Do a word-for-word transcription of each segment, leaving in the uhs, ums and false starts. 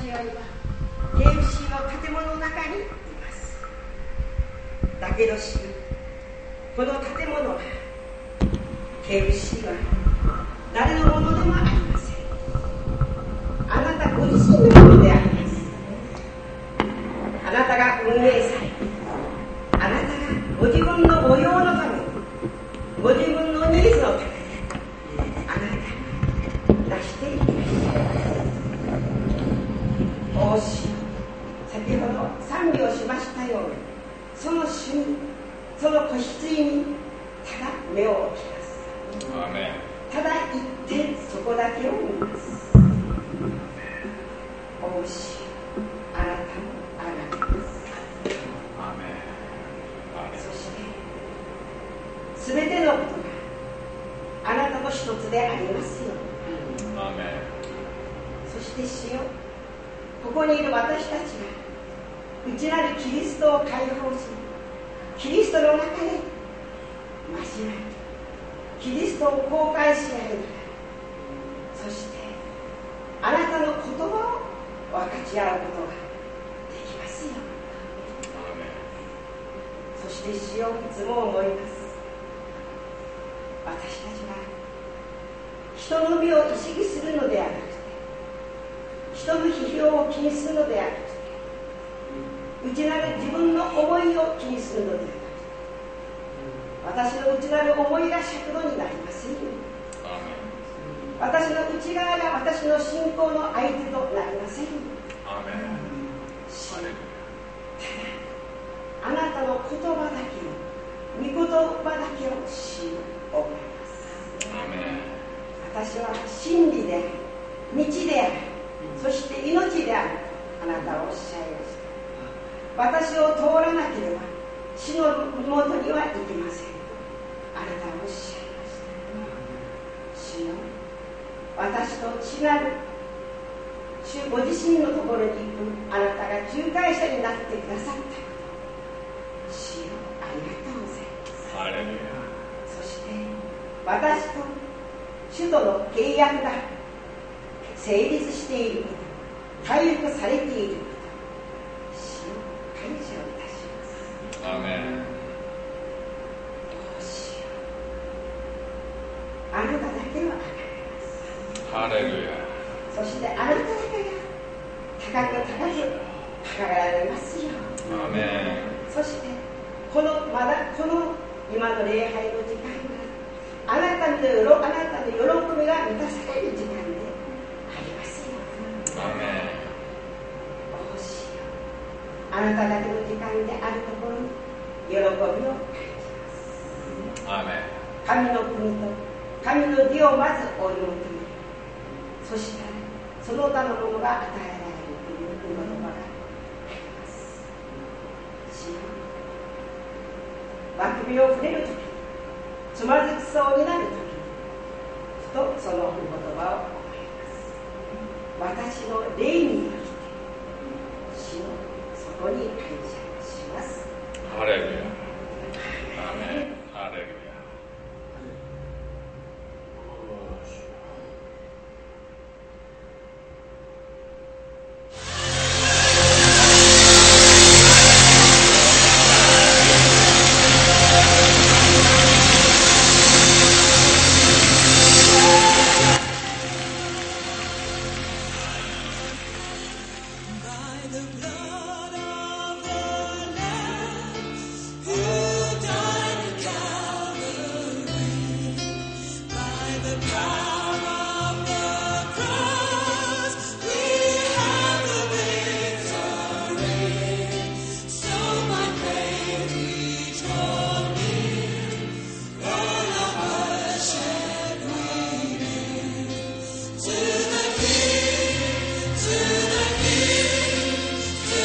私は今 ケーエフシー の建物の中にいます。だけど知る、この建物は ケーエフシー は誰のものでもありません。あなたご自身のものであります。あなたが運営され、あなたがご自分のご用のために、ご自分のニーズのためにあなたが出していきます。お主、先ほど賛美をしましたように、その主に、その子羊にただ目を置きます。 アーメン。 ただ一点そこだけを見ます。お主、あなたもあがります。 アーメン。 そしてすべてのことがあなたの一つでありますように。 アーメン。 そして主よ、ここにいる私たちが内なるキリストを解放し、キリストの中で交わり、キリストを公開し合いながら、そしてあなたの言葉を分かち合うことができますよ。そして主よ、いつも思います。私たちは人の目を意識するのではなくて、人の批評を気にするのではなくて、内なる自分の思いを気にするのではなくて、私の内なる思いが尺度になりませんように。私の内側が私の信仰の相手となりませんように。 アーメン。 ただあなたの言葉だけを、御言葉だけを主を覚えます。 アーメン。 私は真理であり、道であり、そして命であるとあなたはおっしゃいました。私を通らなければ死の元には行きません。あなたはおっしゃいました。主よ、私と違う主ご自身のところに行くあなたが仲介者になってくださったこと、主よ、ありがとうございます。 ハレルヤ。 そして私と主との契約が成立していること、回復されていること、主を感謝をいたします。 アーメン。 どうしよう、あなただけはあがれます。 ハレルヤ。 そしてあなただけが高く高く掲げられますよ。 アーメン。 そしてこのまだこの今の礼拝の時間があなたの喜あなたの喜びが満たされる時間でありますよ。 アーメン。 おうしよう、あなただけの時間であるところに喜びを感じます。 アーメン。 神の国と神の義をまず追い求める。そしてその他のものが与えられるという御言葉があります。主よ、脇目を触れるとき、つまずきそうになるとき、ふとその御言葉を思います。私の霊によって主のそこに感謝します。 ハレルヤ。アーメン。ハレルヤ。 To the King, to the King.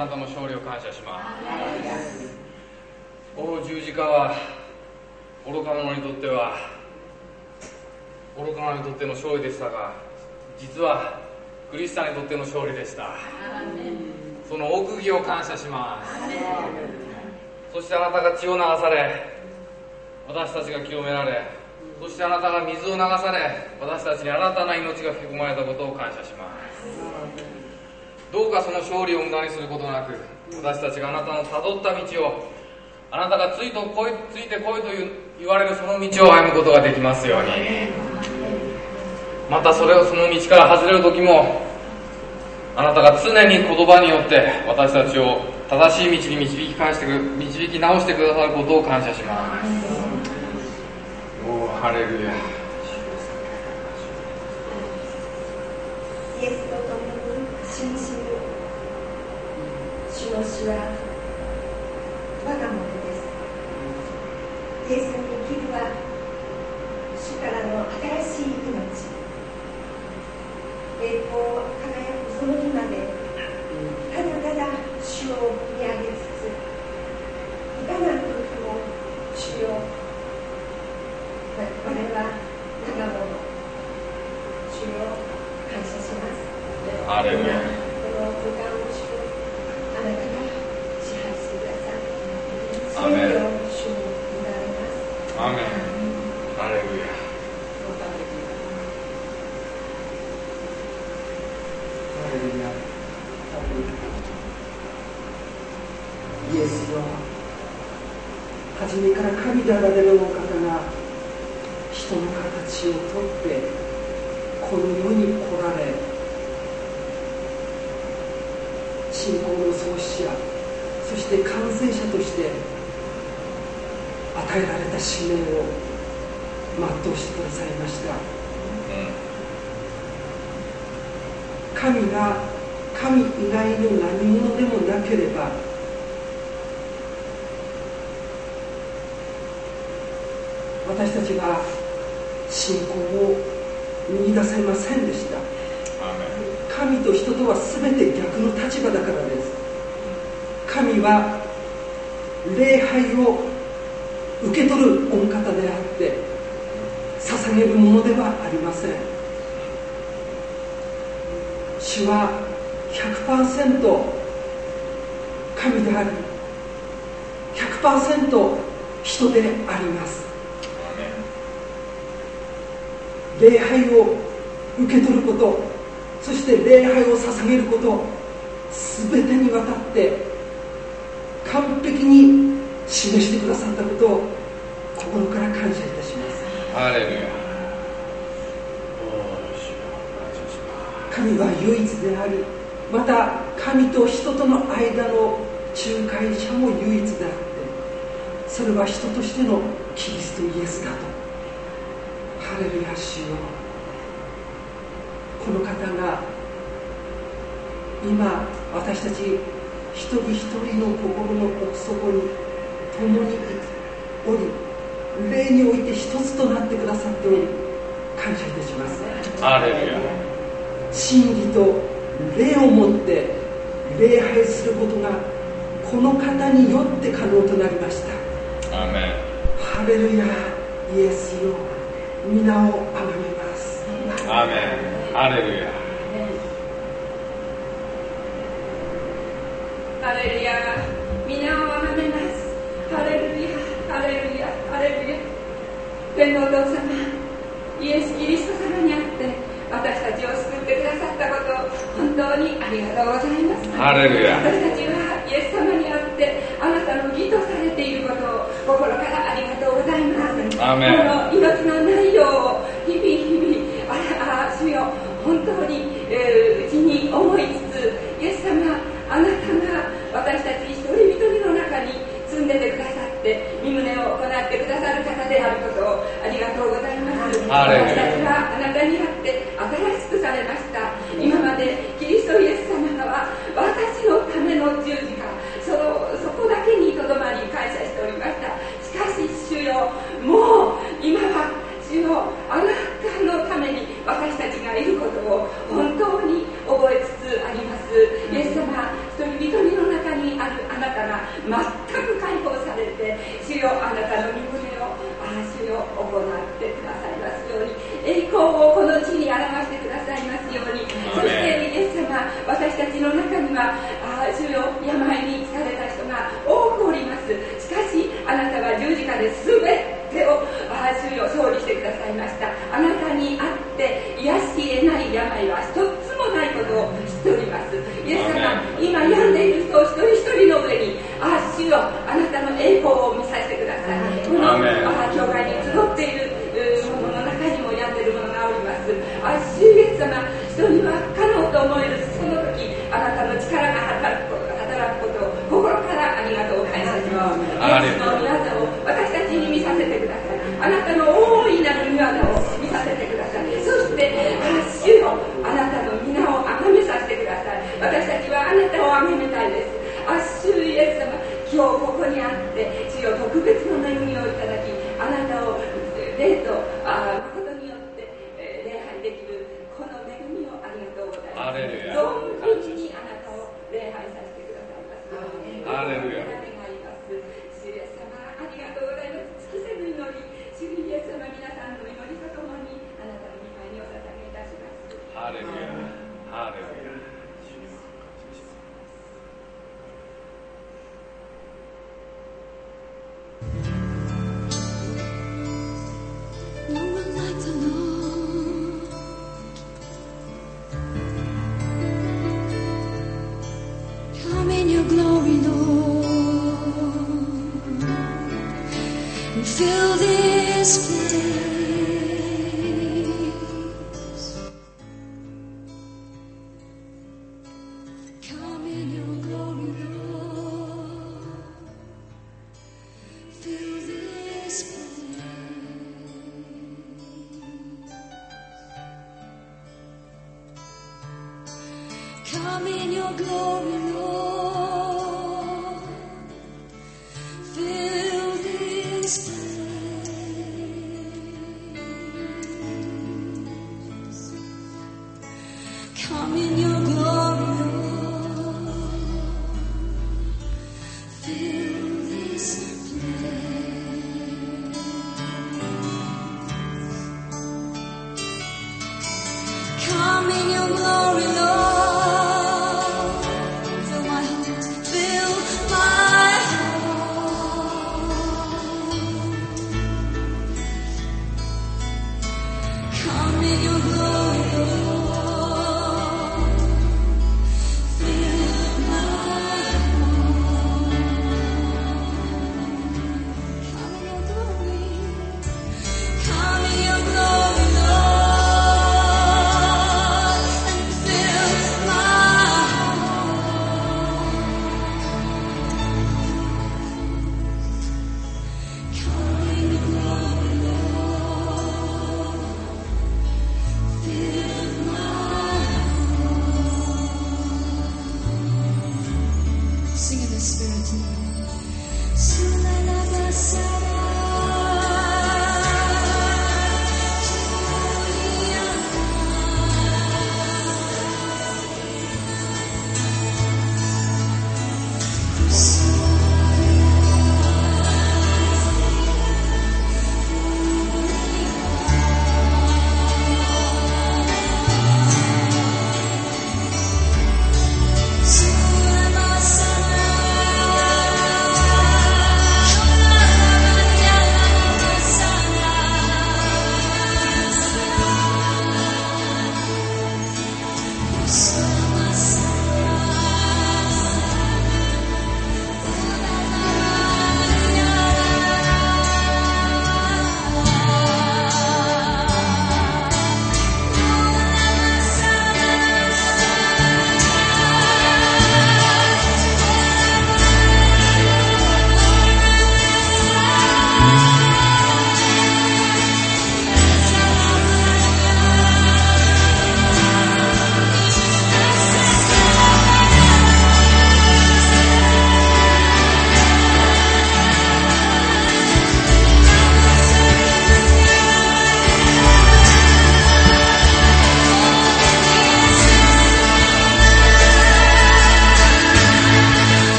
なたの勝利を感謝します。お十字架は愚か者にとっては愚か者にとっての勝利でしたが、実はクリスチャンにとっての勝利でした。その奥義を感謝します。そしてあなたが血を流され、私たちが清められ、そしてあなたが水を流され、私たちに新たな命が吹き込まれたことを感謝します。どうかその勝利を無駄にすることなく、私たちがあなたのたどった道を、あなたがついとこいついてこいと言われるその道を歩むことができますように。またそれをその道から外れる時も、あなたが常に言葉によって私たちを正しい道に導き返してく導き直してくださることを感謝します。おー、ハレルヤ。 イエスと共に信じる主の死は我がものです。イエスに生きるは主からの新しい命、栄光輝くその日までただただ主を見上げつつ、いかなる時も主よ、我は我がもの、主よ、感謝します。 ハレルヤ。 この空間を主よ、あなたが支配してください。 アメン。 全てを主に委ねます。 アメン。ハレルヤ。 イエスよ、初めから神であられるお方が人の形をとってこの世に来られ、信仰の創始者、そして完成者として与えられた使命を全うしてくださいました。神が神以外の何者でもなければ、私たちは信仰を見出せませんでした。神と人とは全て逆の立場だからです。神は礼拝を受け取る御方であって捧げるものではありません。主は ひゃくパーセント 神であり ひゃくパーセント 人であります。礼拝を受け取ること、そして礼拝を捧げること、全てにわたって完璧に示してくださったことを心から感謝いたします。 ハレルヤ。 神は唯一であり、また神と人との間の仲介者も唯一であって、それは人としてのキリストイエスだと。ハレルヤ。主よ、この方が今私たち一人一人の心の奥底に共におり、霊において一つとなってくださっており、感謝いたします。 ハレルヤ。 真理と霊をもって礼拝することがこの方によって可能となりました。 アメン。 ハレルヤ。イエスよ、皆をあがめます。 アメン。ハレルヤ。 ハレルヤ。皆をあがめます。ハレルヤ。ハレルヤ。ハレルヤ。天のお父様、イエス・キリスト様にあって私たちを救ってくださったことを本当にありがとうございます。 ハレルヤ。 私たちはイエス様にあってあなたの義とされていることを心からありがとうございます。 アメン。 この命の内容を日々日々あら主よ、本当に、えー、うちに思いつつ、イエス様、あなたが私たち一人一人の中に住んでてくださって身旨を行ってくださる方であることをありがとうございます。私たちはあなたにあって新しくされました。今までキリストイエス様は私のための十字架、そのそこだけにとどまり感謝しておりました。しかし主よ、もう今は主よ、あなたのために私たちがいることを本当に覚えつつあります。イエス様、一人一人の中全く解放されて、主よあなたの御胸をああ主よ行ってくださいますように、栄光をこの地に表してくださいますように。そしてイエス様、私たちの中にはああ主よ病に疲れた人が多くおります。しかしあなたは十字架で全てをああ主よ勝利してくださいました。あなたにあって癒し得ない病は一つもないことを知っております。イエス様、今病んでいる人を一人一人の上にああ主よあなたの栄光を見させてください。このああ教会に集っている者の中にも病んでいる者がおります。ああ主イエス様、人には不可能と思えるその時あなたの力が働くこと働くことを心からありがとうを感謝します。イエスの御業を私たちに見させてください。あなたの大いなる御業を見させてください。そしてああ主よあなたの皆を崇めさせてください。私たちはあなたを崇めたいです。ああ主イエス様、今日ここにあって主よ特別の恵みをいただき、あなたを霊とあ誠によって、えー、礼拝できるこの恵みをありがとうございます。存分にあなたを礼拝させてくださいます。 ハレルヤ。 願います。主イエス様、ありがとうございます。尽きせぬ祈り、主イエス様、皆さんの祈りとともにあなたの御前にお捧げいたします。 ハレルヤ。ハレルヤ。 Fill this place. Come in your glory, Lord. Fill this place. Come in your glory, Lord. Fill this place. Come in your glory, Lord. Fill this place. Come in your glory, Lord. Fill my heart, fill my heart. Come in your glory, Lord. Come in your glory, Lord, and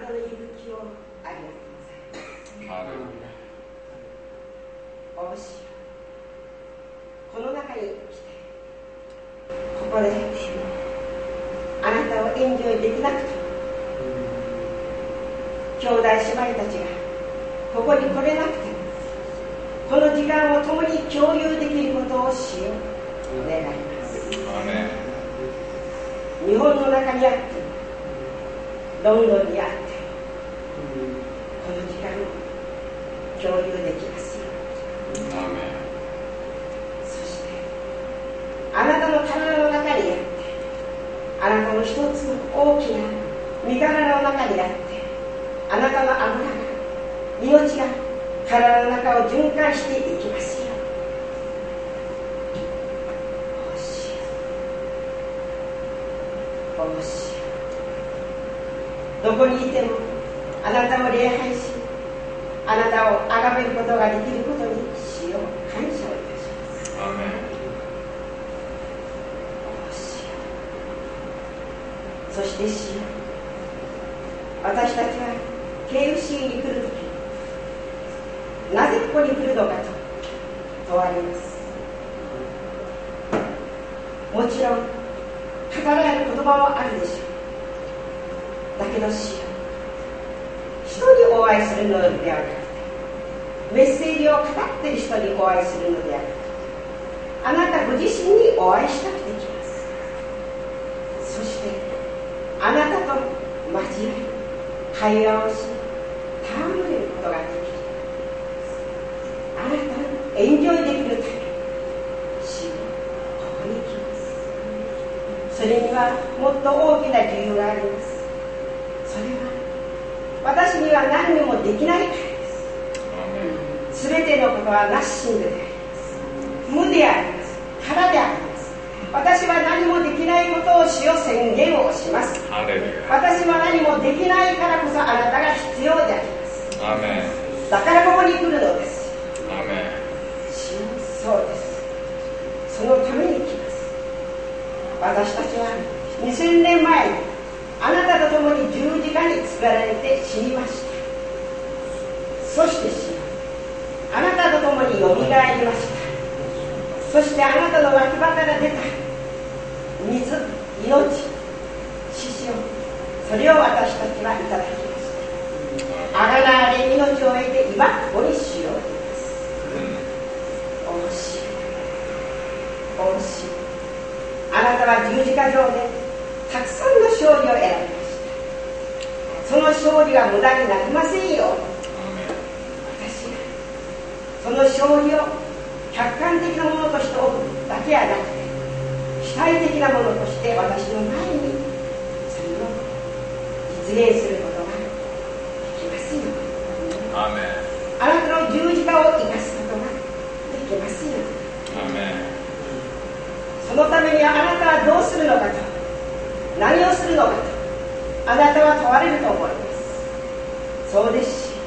たの息吹をありがとうございます。お主よ、この中に来て、ここであなたをエンジョイできなくても、兄弟姉妹たちがここに来れなくても、この時間を共に共有できることをしよう願います。日本の中にあって、ロンドンにあって、この時間を共有できますよ。 アーメン。 そしてあなたの体の中にあって、あなたの一つの大きな身体の中にあって、あなたの油が、命が体の中を循環していきますよ。おしよ、おしよ、どこにいてもあなたを礼拝し、あなたを崇めることができることにしよう感謝をいたします。 アーメン。 おしよ、そしてしよ、私たちは ケーエフシー に来るとき、なぜここに来るのかと問われます。もちろん語られる言葉もあるでしょう。だけどしよ、人にお会いするのではなくて、メッセージを語っている人にお会いするのではなくて、あなたご自身にお会いしたくてきます。そしてあなたと交わり、会話をし、戯れることができる。あなたをエンジョイできるために、主はここに来ます。それにはもっと大きな理由があります。それは私には何にもできないからです。すべてのことはナッシングであります。無であります。空であります。私は何もできないことを主よ宣言をします。私は何もできないからこそあなたが必要であります。 アーメン。 だからここに来るのです。 アーメン。 主よ、そうです。そのために来ます。私たちはにせんねんまえにあなたと共に十字架につけられて死にました。そして主よ、あなたと共によみがえりました。そしてあなたの脇腹から出た水、命、死死を、それを私たちはいただきました。あがなわれ命を得て今ここに主をいます。お主、お主、あなたは十字架上でたくさんの勝利を選びました。その勝利が無駄になりませんよ。私がその勝利を客観的なものとしておくだけはなくて、主体的なものとして私の前にそれを実現することができますよ。 アーメン。 あなたの十字架を生かすことができますよ。 アーメン。 そのためにはあなたはどうするのかと、何をするのかと、あなたは問われると思います。そうですし、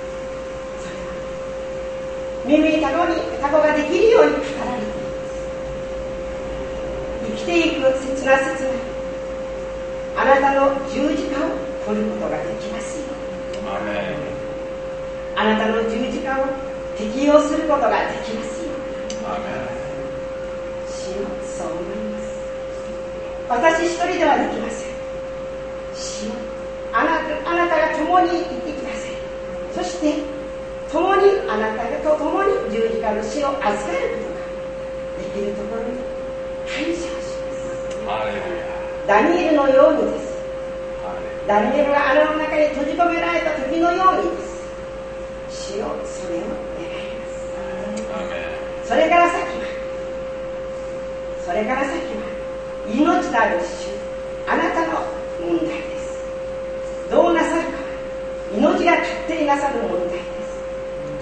それは耳にタコにタコができるように語られています。生きていく切な切なあなたの十字架を取ることができますよ。 アーメン。 あなたの十字架を適用することができますよ。 アーメン。 主よ、そう思います。私一人ではできません。主よ、あなた、あなたが共に行ってきなさい。そして共にあなたと共に十字架の死を預かることができるところに感謝をします。 ハレルヤ。 ダニエルのようにです。ダニエルが穴の中に閉じ込められた時のようにです。主よ、それを願います。 アーメン。 それから先はそれから先は命なる主、あなたの問題です。どうなさるかは命が勝手になさる問題です。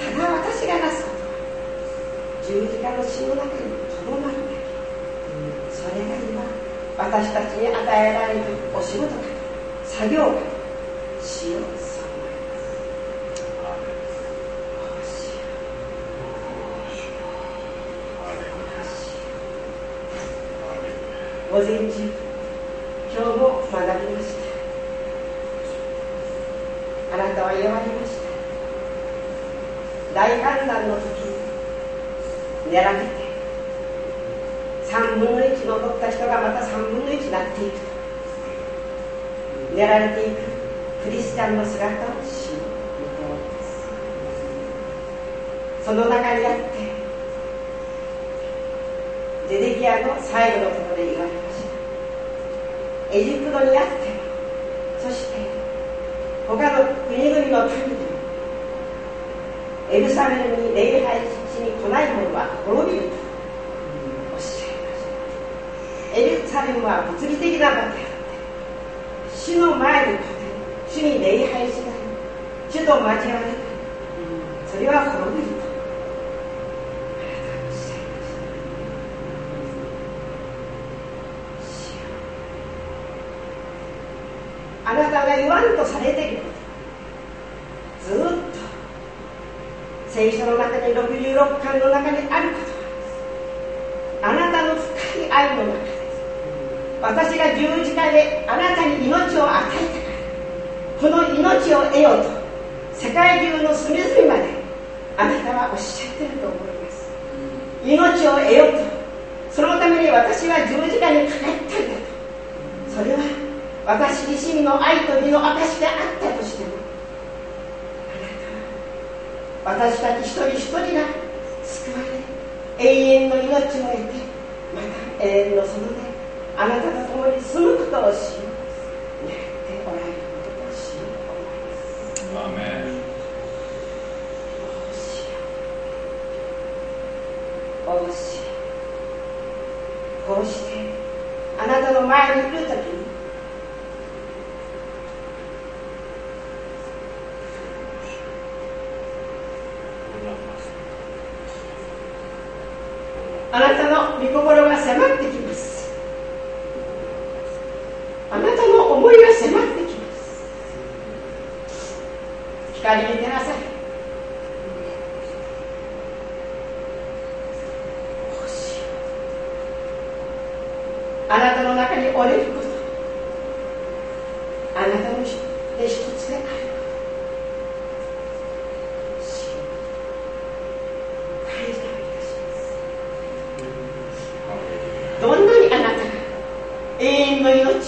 ただ私がなすことは十字架の死の中にとどまるだけ。それが今私たちに与えられるお仕事かと作業かと主よ、そう思います。午前中、今日も学びました。 大氾濫の時に狙ってさんぶんのいち残った人がまたさんぶんのいちになっていくと、狙われていくクリスチャンの姿を主の御顔です。その中にあってゼデキヤの最後のところで言われました。エジプトにあっても、そして他の国々の民でも、エルサレムに礼拝しに来ない者は滅びるとおっしゃいました。エルサレムは物理的な場であって、主の前に立て、主に礼拝しない、主と交われない、それは滅びるとあなたが言わんとされていること、ずっと聖書の中にろくじゅうろっかんの中にあることは、あなたの深い愛の中で、私が十字架であなたに命を与えたから、この命を得ようと世界中の隅々まであなたはおっしゃっていると思います。命を得ようと、そのために私は十字架にかかったんだと、それは私自身の愛と義の証であったとしても、あなたは私たち一人一人が救われ、永遠の命を得て、また永遠の園であなたと共に住むことをしよう、願っておられることとしようと思います。アーメン。おうしよう。こうしてあなたの前にいるときに、あなたの御心が迫ってきます。あなたの思いが迫ってきます。光に照らされ、あなたの中に折れること、あなたので一つであること、感謝いたします。どんなにあなたが永遠の命を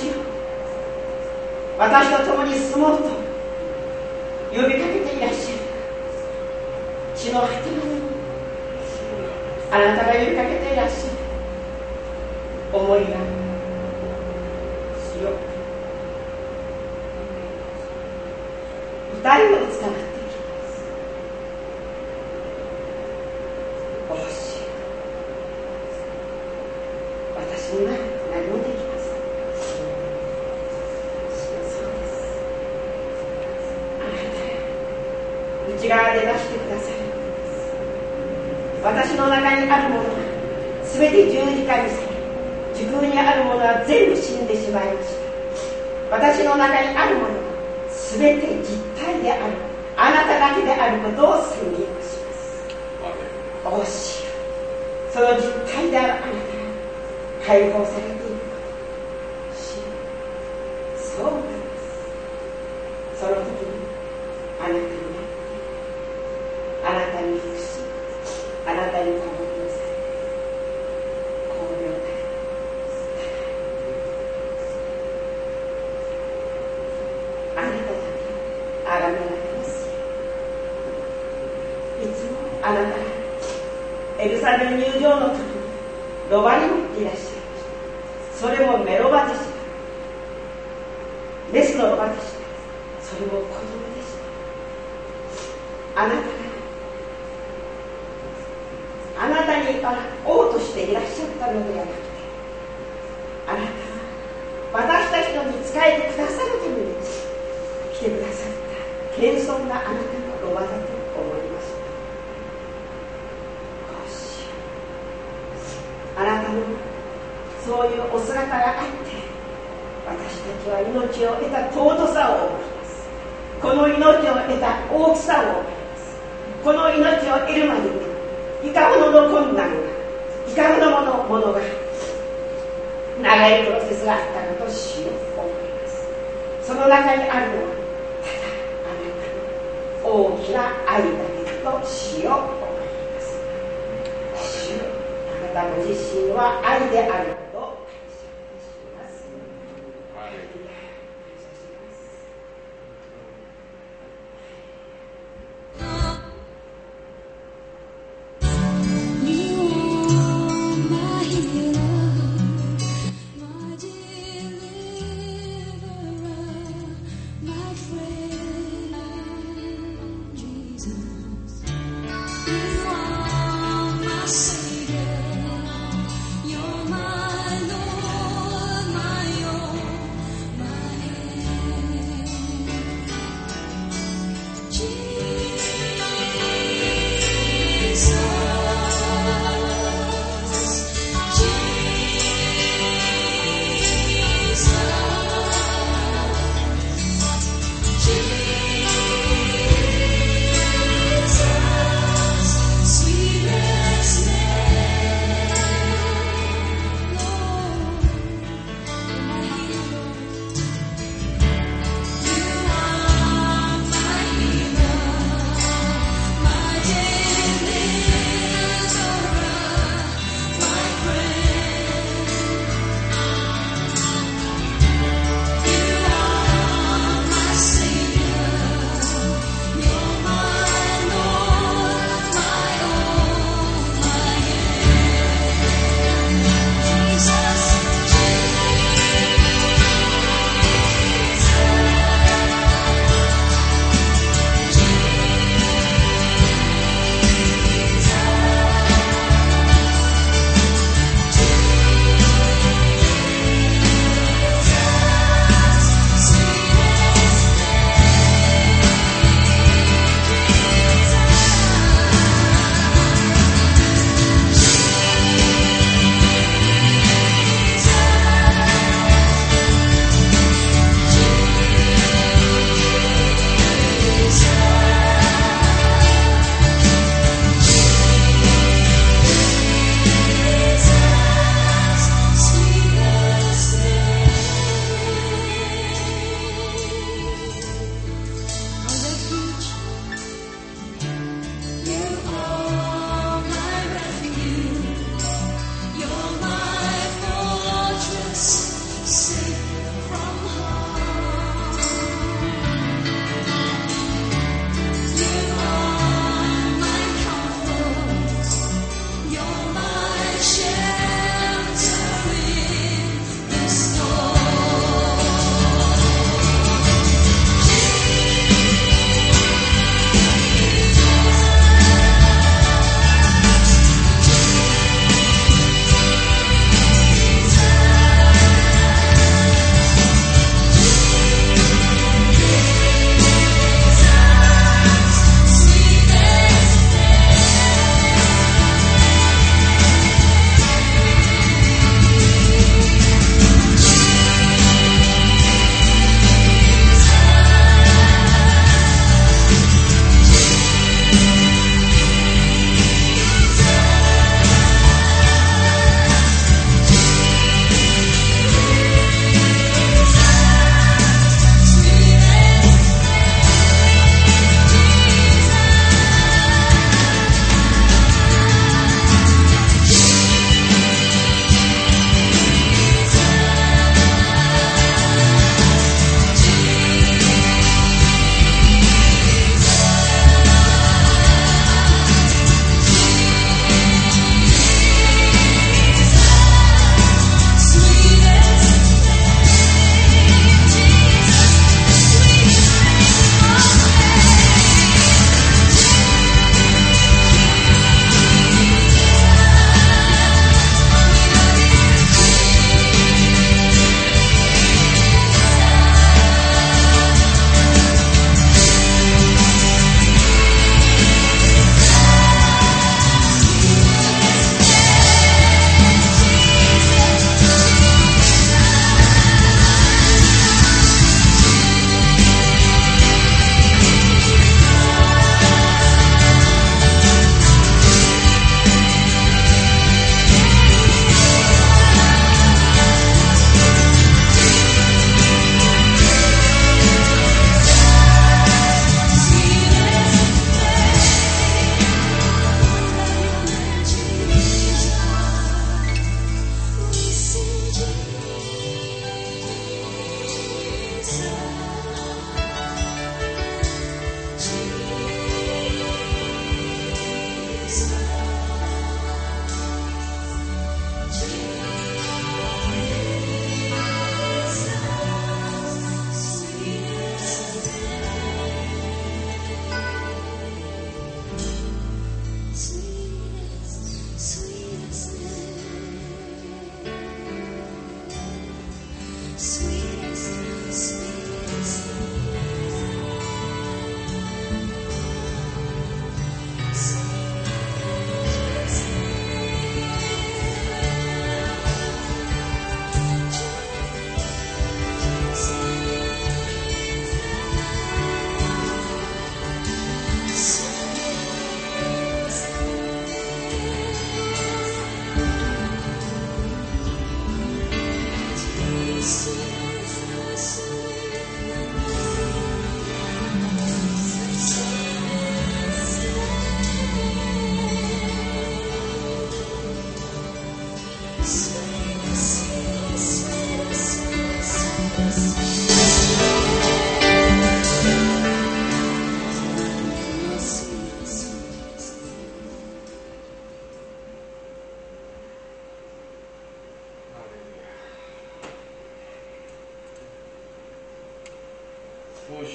私と共に住もうと呼びかけていらっしゃるか、地の果てまでにあなたが呼びかけていらっしゃる思いが強く、歌いも伝わってきます。おし、私には何もできません。そうです。あなた内側で出してください。私の中にあるものはすべて十字架にされ、時空にあるものは全部死んでしまいました。私の中にあるものはすべて実体である、あなただけであることを宣言します。おしよ、その実体であるあなたが解放されていくこと、しよ、そうなんです。その時にあなたになって、あなたに服し、あなたに保護され、光明だ。あなただけあがめられます。いつもあなたがエルサレム入場の時にロバに乗っていらっしゃいました。それもメロバでした。メスのロバでした。それも子供でした。あなたがあなたに王としていらっしゃったのではなくて、あなたは私たちのに仕えてくださるために来てくださった謙遜なあなたのロバだと思いました。あなたのそういうお姿があって、私たちは命を得た尊さを覚えます。この命を得た大きさを覚えます。この命を得るまでにいかほどの困難が、いかほどのものが、長いプロセスがあったかと主を思います。その中にあるのはただあなたの大きな愛だけと主を思いなたご自身は愛であることを感謝いたします。 はい、 Savior, you're my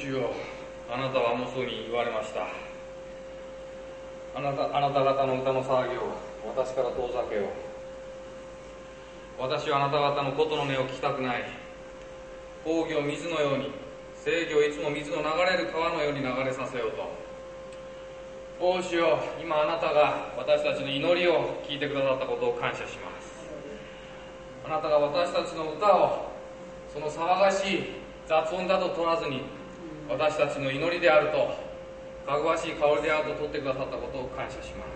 主よ、あなたはアモスに言われました。あなた、あなた方の歌の騒ぎを私から遠ざけよう。私はあなた方の琴の音を聞きたくない。奥義を水のように、正義をいつも水の流れる川のように流れさせようと。お主よ、今あなたが私たちの祈りを聞いてくださったことを感謝します。あなたが私たちの歌をその騒がしい雑音だと取らずに、私たちの祈りであると、かぐわしい香りであると取ってくださったことを感謝します。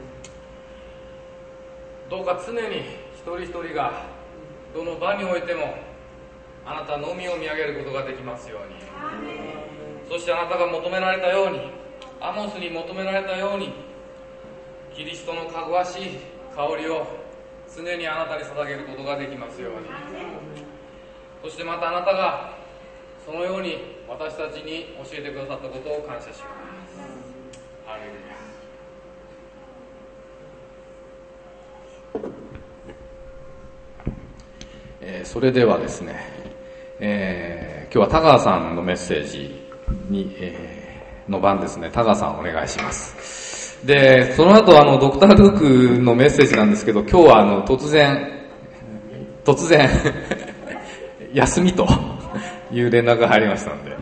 どうか常に一人一人がどの場においてもあなたのみを見上げることができますように。そしてあなたが求められたように、アモスに求められたように、キリストのかぐわしい香りを常にあなたに捧げることができますように。そしてまたあなたがそのように私たちに教えてくださったことを感謝します。ハレルヤ。 えー、それではですね、えー、今日は田川さんのメッセージに、えー、の番ですね。田川さんお願いします。で、その後あのドクター・ルークのメッセージなんですけど、今日はあの突然突然休みという連絡が入りましたので、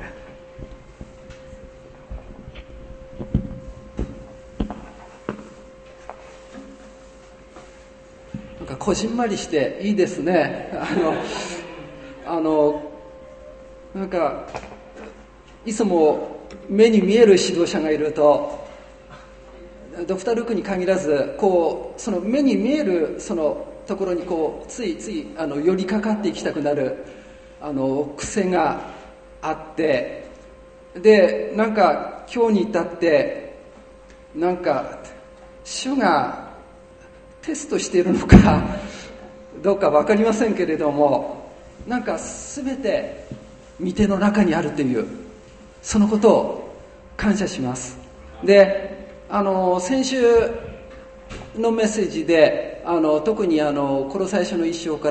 なんかこじんまりしていいですね。あのあのなんかいつも目に見える指導者がいると、ドクター・ルークに限らず、こうその目に見えるそのところにこうついついあの寄りかかっていきたくなるあの癖があって、でなんか今日に至ってなんか主がテストしているのかどうか分かりませんけれども、なんか全て御手の中にあるというそのことを感謝します。で、あの先週のメッセージであの特にあのコロサイ書の一章から、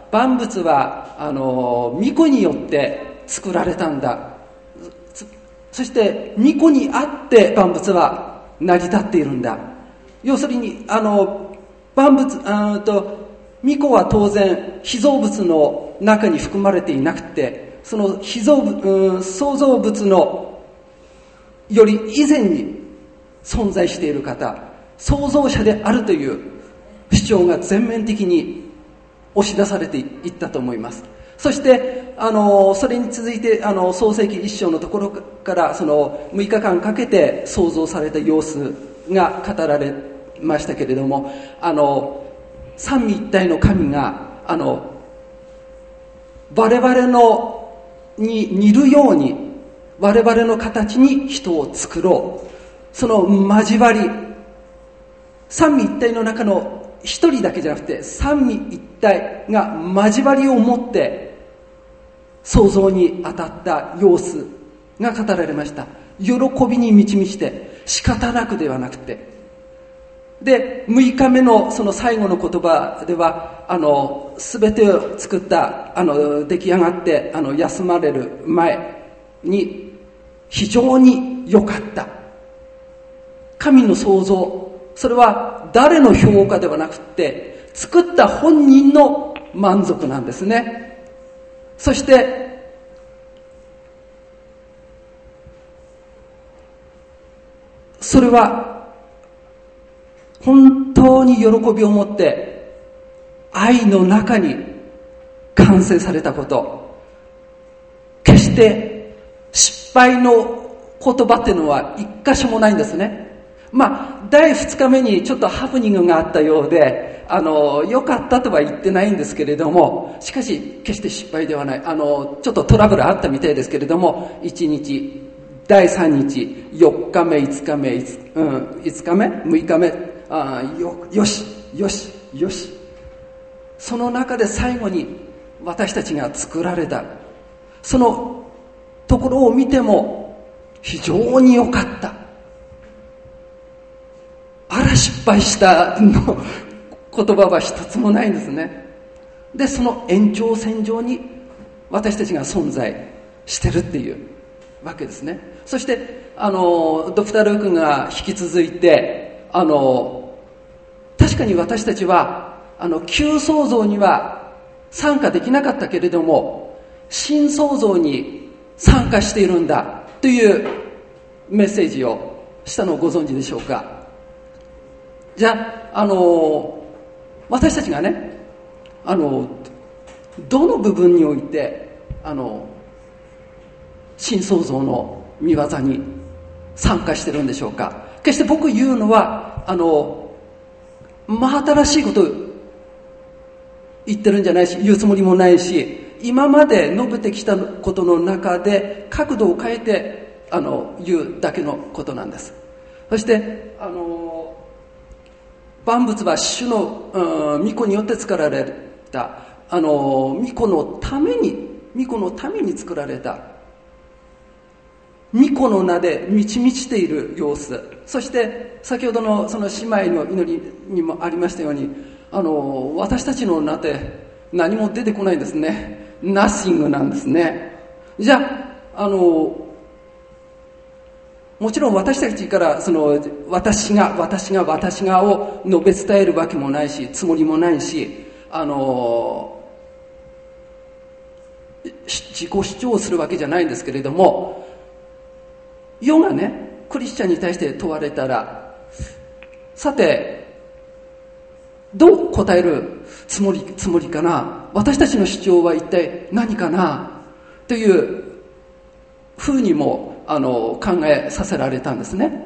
万物はあの御子によって作られたんだ、そして御子にあって万物は成り立っているんだ。要するにあの万物あと御子は当然被造物の中に含まれていなくて、その被造物、うん、創造物のより以前に存在している方、創造者であるという主張が全面的に押し出されていったと思います。そしてあのそれに続いてあの創世記一章のところからそのむいかかんかけて創造された様子が語られましたけれども、あの三位一体の神があの我々のに似るように我々の形に人を作ろう、その交わり、三位一体の中の一人だけじゃなくて三位一体が交わりを持って創造に当たった様子が語られました。喜びに満ち満ちて仕方なくではなくて、でむいかめのその最後の言葉では、あの全てを作ったあの出来上がってあの休まれる前に非常に良かった。神の創造、それは誰の評価ではなくて作った本人の満足なんですね。そしてそれは本当に喜びを持って愛の中に完成されたこと、決して失敗の言葉っていうのは一箇所もないんですね。まあだいふつかめにちょっとハプニングがあったようで、あの良かったとは言ってないんですけれども、しかし決して失敗ではない。あのちょっとトラブルあったみたいですけれども、いちにち、だいさんにち、よっかめ、いつかめ、いつ、うん、いつかめ、むいかめ、あよ、よしよしよし、その中で最後に私たちが作られたそのところを見ても非常に良かった。あら失敗したの言葉は一つもないんですね。でその延長線上に私たちが存在してるっていう、 わけですね。そしてあのドクター・ルークが引き続いて、あの確かに私たちはあの旧創造には参加できなかったけれども、新創造に参加しているんだというメッセージをしたのをご存知でしょうか。じゃあ、あの私たちがね、あのどの部分においてあの新創造の御業に参加してるんでしょうか。決して僕言うのはあの真新しいことを言ってるんじゃないし、言うつもりもないし、今まで述べてきたことの中で角度を変えてあの言うだけのことなんです。そしてあの万物は主の、うん、御子によって作られた、あの御子のために御子のために作られた、御子の名で満ち満ちている様子、そして先ほどのその姉妹の祈りにもありましたように、あの私たちの名って何も出てこないんですね。ナッシングなんですね。じゃあ、あのもちろん私たちからその私が私が私がを述べ伝えるわけもないし、つもりもないし、あの自己主張するわけじゃないんですけれども、世がねクリスチャンに対して問われたら、さてどう答えるつもりつもりかな、私たちの主張は一体何かなというふうにもあの考えさせられたんですね。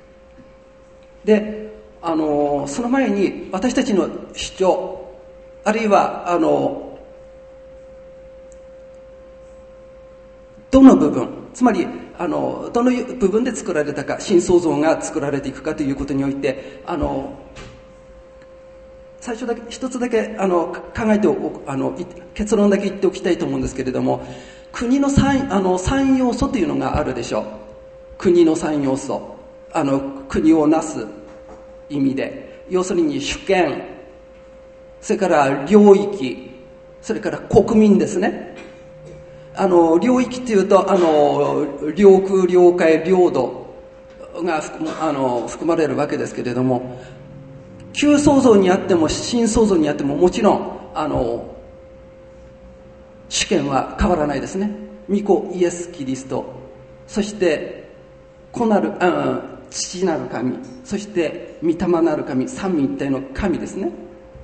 で、あのその前に私たちの主張、あるいはあのどの部分、つまりあのどの部分で作られたか、新創造が作られていくかということにおいて、あの最初だけ一つだけあの考えておあの結論だけ言っておきたいと思うんですけれども、国の 3, あの3要素というのがあるでしょう。国のさん要素、あの国をなす意味で、要するに主権、それから領域、それから国民ですね。あの領域というとあの領空、領海、領土があの含まれるわけですけれども、旧創造にあっても新創造にあってももちろんあの主権は変わらないですね。御子イエス・キリスト、そして子なるあ父なる神、そして御霊なる神、三位一体の神ですね。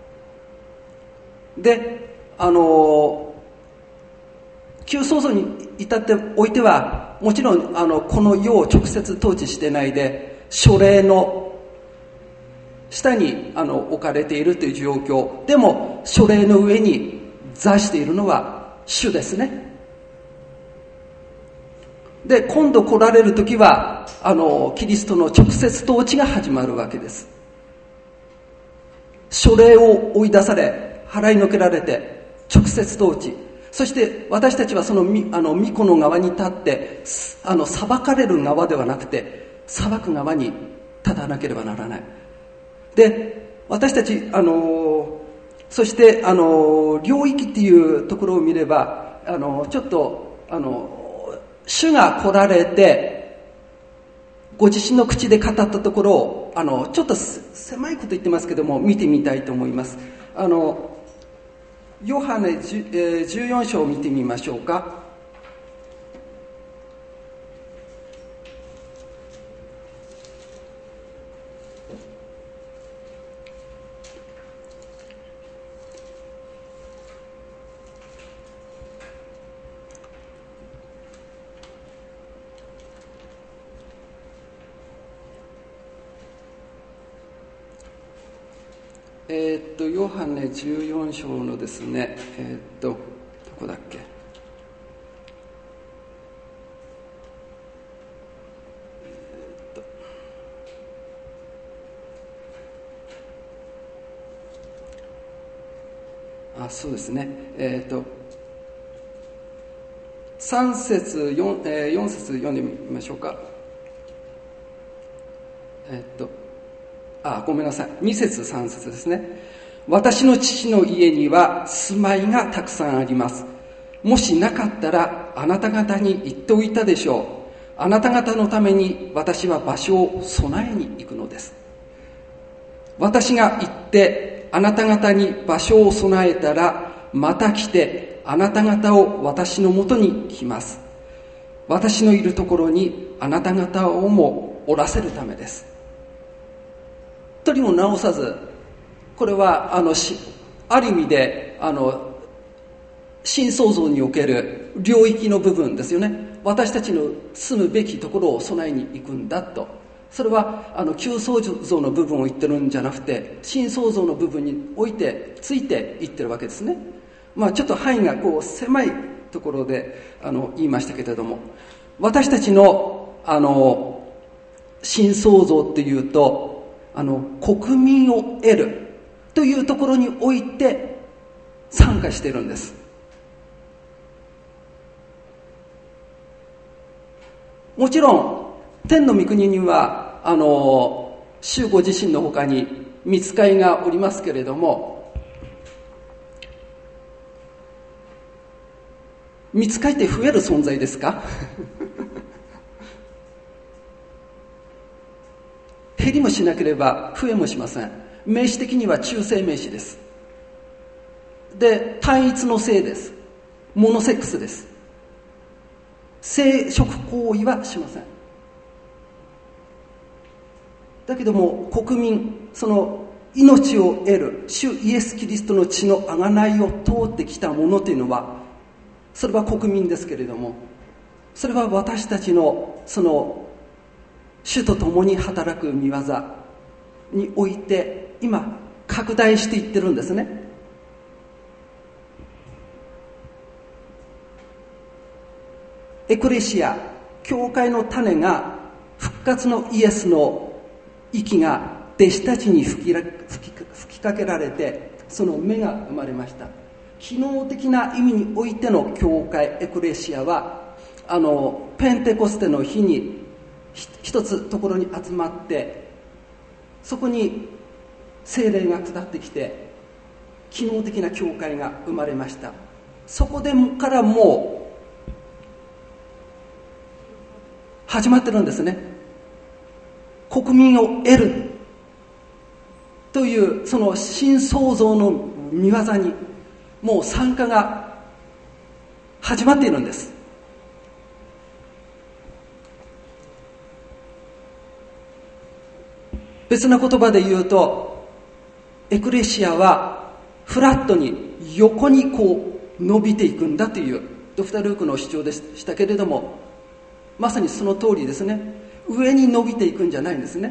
で、あの旧創造に至っておいてはもちろんあのこの世を直接統治してないで、書類の下にあの置かれているという状況でも、書類の上に座しているのは主ですね。で、今度来られる時はあのキリストの直接統治が始まるわけです。書類を追い出され、払いのけられて直接統治、そして私たちはそのあの御子の側に立ってあの裁かれる側ではなくて裁く側に立たなければならない。で、私たちあのそしてあの領域っていうところを見れば、あのちょっとあの主が来られてご自身の口で語ったところをあのちょっと狭いこと言ってますけども見てみたいと思います。あのヨハネじゅうよん章を見てみましょうか。えー、っとヨハネじゅうよん章のですね、えー、っとどこだっけ、えー、っとあそうですね、えー、っとさん節 4,、えー、よん節読んでみましょうか。えー、っとあ、ごめんなさい。に節さん節ですね。私の父の家には住まいがたくさんあります。もしなかったらあなた方に言っておいたでしょあなた方のために私は場所を備えに行くのです。私が行ってあなた方に場所を備えたら、また来てあなた方を私のもとに来ます。私のいるところにあなた方をもおらせるためです。とりも直さず、これはあのある意味であの新創造における領域の部分ですよね。私たちの住むべきところを備えに行くんだと。それはあの旧創造の部分を言ってるんじゃなくて、新創造の部分においてついて言ってるわけですね。まあちょっと範囲がこう狭いところであの言いましたけれども、私たちのあの新創造っていうと、あの国民を得るというところにおいて参加しているんです。もちろん天の御国にはあの主ご自身の他に御使いがおりますけれども、御使いって増える存在ですか？減りもしなければ増えもしません。名詞的には中性名詞です。で、単一の性です。モノセックスです。生殖行為はしません。だけども国民、その命を得る主イエス・キリストの血の贖いを通ってきたものというのは、それは国民ですけれども、それは私たちのその主と共に働く御業において今拡大していってるんですね。エクレシア、教会の種が復活のイエスの息が弟子たちに吹き、吹き、吹きかけられて、その芽が生まれました。機能的な意味においての教会エクレシアは、あのペンテコステの日に一つところに集まって、そこに聖霊が下ってきて機能的な教会が生まれました。そこでからもう始まってるんですね。国民を得るというその新創造の御業にもう参加が始まっているんです。別な言葉で言うと、エクレシアはフラットに横にこう伸びていくんだというドクター・ルークの主張でしたけれども、まさにその通りですね。上に伸びていくんじゃないんですね。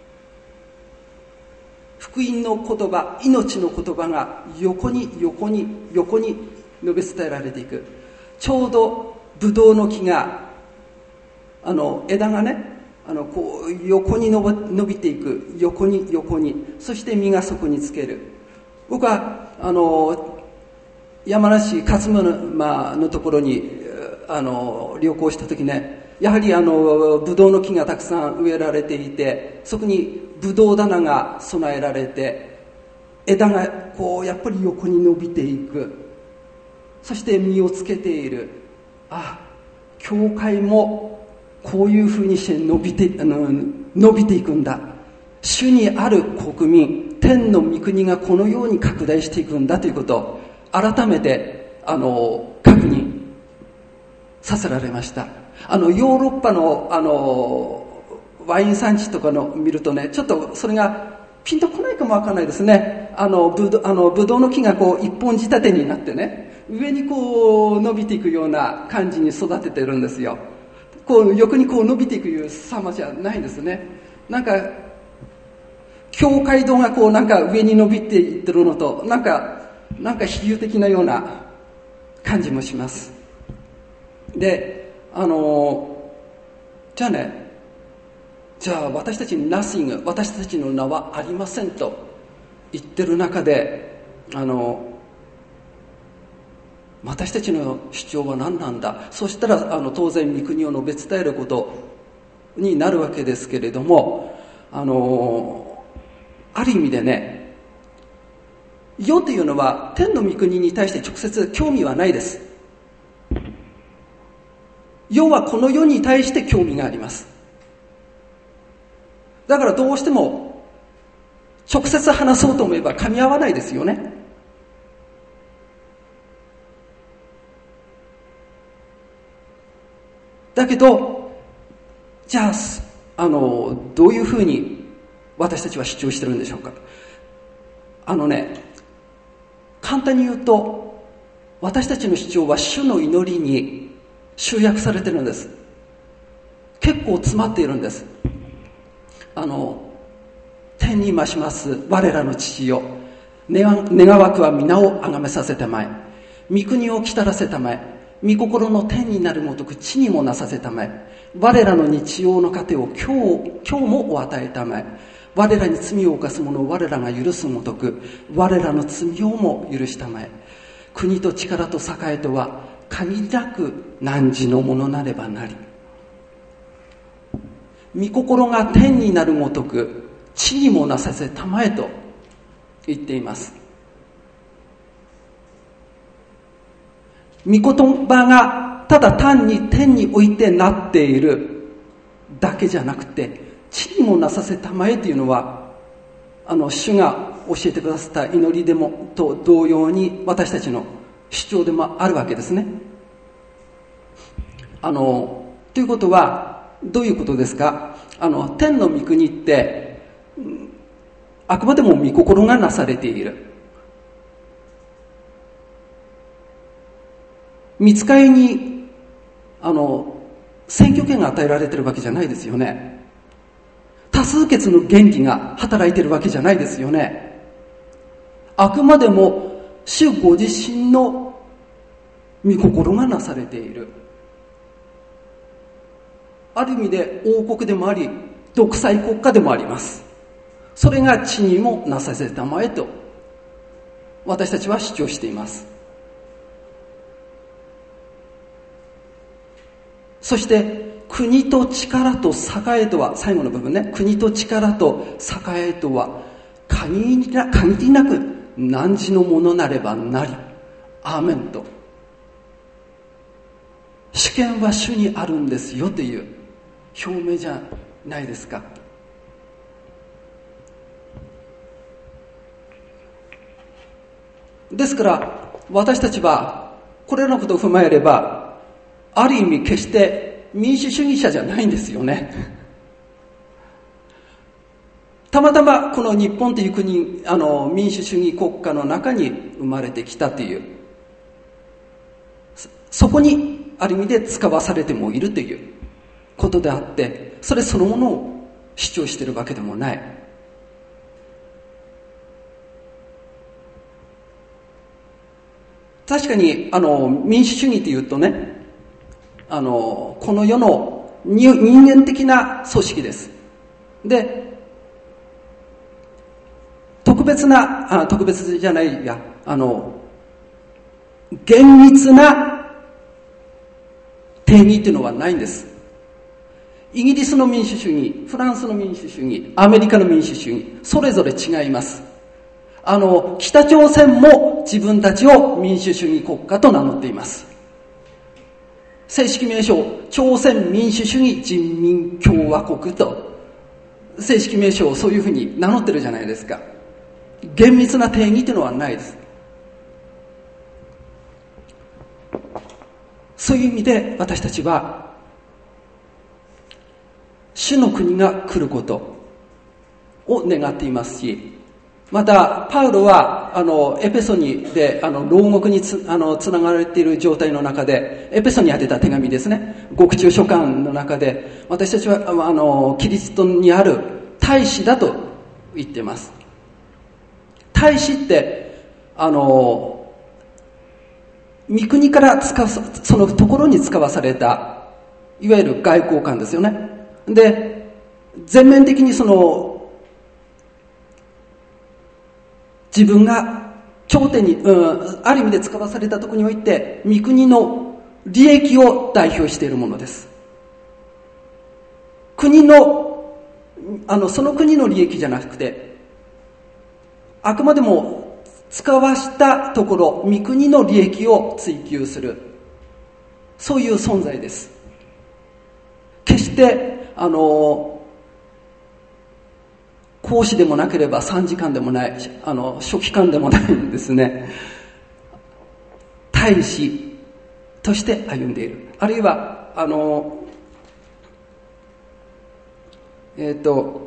福音の言葉、命の言葉が横に横に横に述べ伝えられていく。ちょうどブドウの木があの枝がね、あのこう横に伸びていく、横に横に、そして実がそこにつける。僕はあの山梨勝沼のところにあの旅行した時ね、やはりあのブドウの木がたくさん植えられていて、そこにブドウ棚が備えられて、枝がこうやっぱり横に伸びていく、そして実をつけている。あ、教会もこういうふうにして伸びてあの伸びていくんだ。主にある国民、天の御国がこのように拡大していくんだということを改めてあの確認させられました。あのヨーロッパのあのワイン産地とかの見るとね、ちょっとそれがピンとこないかもわからないですね。あのブド、あのブドウの木がこう一本仕立てになってね、上にこう伸びていくような感じに育ててるんですよ。こう横にこう伸びていくいう様じゃないんですね。なんか教会堂がこうなんか上に伸びていってるのとなんかなんか比喩的なような感じもします。で、あのじゃあね、じゃあ私たちに nothing、 私たちの名はありませんと言ってる中で、あの私たちの主張は何なんだ。そしたらあの当然御国を述べ伝えることになるわけですけれども、あのある意味でね、世というのは天の御国に対して直接興味はないです。 世はこの世に対して興味があります。だからどうしても直接話そうと思えば噛み合わないですよね。だけど、じゃあ、あの、どういうふうに私たちは主張してるんでしょうか。あのね、簡単に言うと、私たちの主張は主の祈りに集約されてるんです。結構詰まっているんです。あの、天に増します我らの父よ、願わくは皆をあがめさせたまえ、御国を来たらせたまえ、御心の天になるごとく地にもなさせたまえ、我らの日曜の糧を今日、今日もお与えたまえ、我らに罪を犯す者を我らが許すごとく我らの罪をも許したまえ、国と力と栄とは限りなく汝のものなればなり、御心が天になるごとく地にもなさせたまえと言っています。御言葉がただ単に天においてなっているだけじゃなくて、地にもなさせたまえというのは、あの主が教えてくださった祈りでもと同様に私たちの主張でもあるわけですね。あのということはどういうことですか。あの天の御国ってあくまでも御心がなされている。御使いにあの選挙権が与えられているわけじゃないですよね。多数決の原理が働いているわけじゃないですよね。あくまでも主ご自身の御心がなされている。ある意味で王国でもあり独裁国家でもあります。それが地にもなさせたまえと私たちは主張しています。そして国と力と栄とは、最後の部分ね、国と力と栄とは限りな、限りなく汝のものなればなり、アーメンと、主権は主にあるんですよという表明じゃないですか。ですから私たちはこれらのことを踏まえれば、ある意味決して民主主義者じゃないんですよね。たまたまこの日本という国、あの民主主義国家の中に生まれてきたという、そこにある意味で使わされてもいるということであって、それそのものを主張しているわけでもない。確かにあの民主主義というとね、あのこの世の人間的な組織です。で、特別なあ特別じゃないやあの厳密な定義というのはないんです。イギリスの民主主義、フランスの民主主義、アメリカの民主主義、それぞれ違います。あの北朝鮮も自分たちを民主主義国家と名乗っています。正式名称、朝鮮民主主義人民共和国と正式名称をそういうふうに名乗ってるじゃないですか。厳密な定義というのはないです。そういう意味で私たちは主の国が来ることを願っていますし、またパウロはあのエペソにであの牢獄につあのつながれている状態の中で、エペソに宛てた手紙ですね、獄中書簡の中で、私たちはあのキリストにある大使だと言っています。大使ってあの御国から使う、そのところに使わされたいわゆる外交官ですよね。で、全面的にその自分が頂点に、うん、ある意味で使わされたところにおいて御国の利益を代表しているものです。国のあのその国の利益じゃなくて、あくまでも使わしたところ御国の利益を追求する、そういう存在です。 決してあの講師でもなければ参事官でもない、あの書記官でもないんですね。大使として歩んでいる。あるいはあのえっと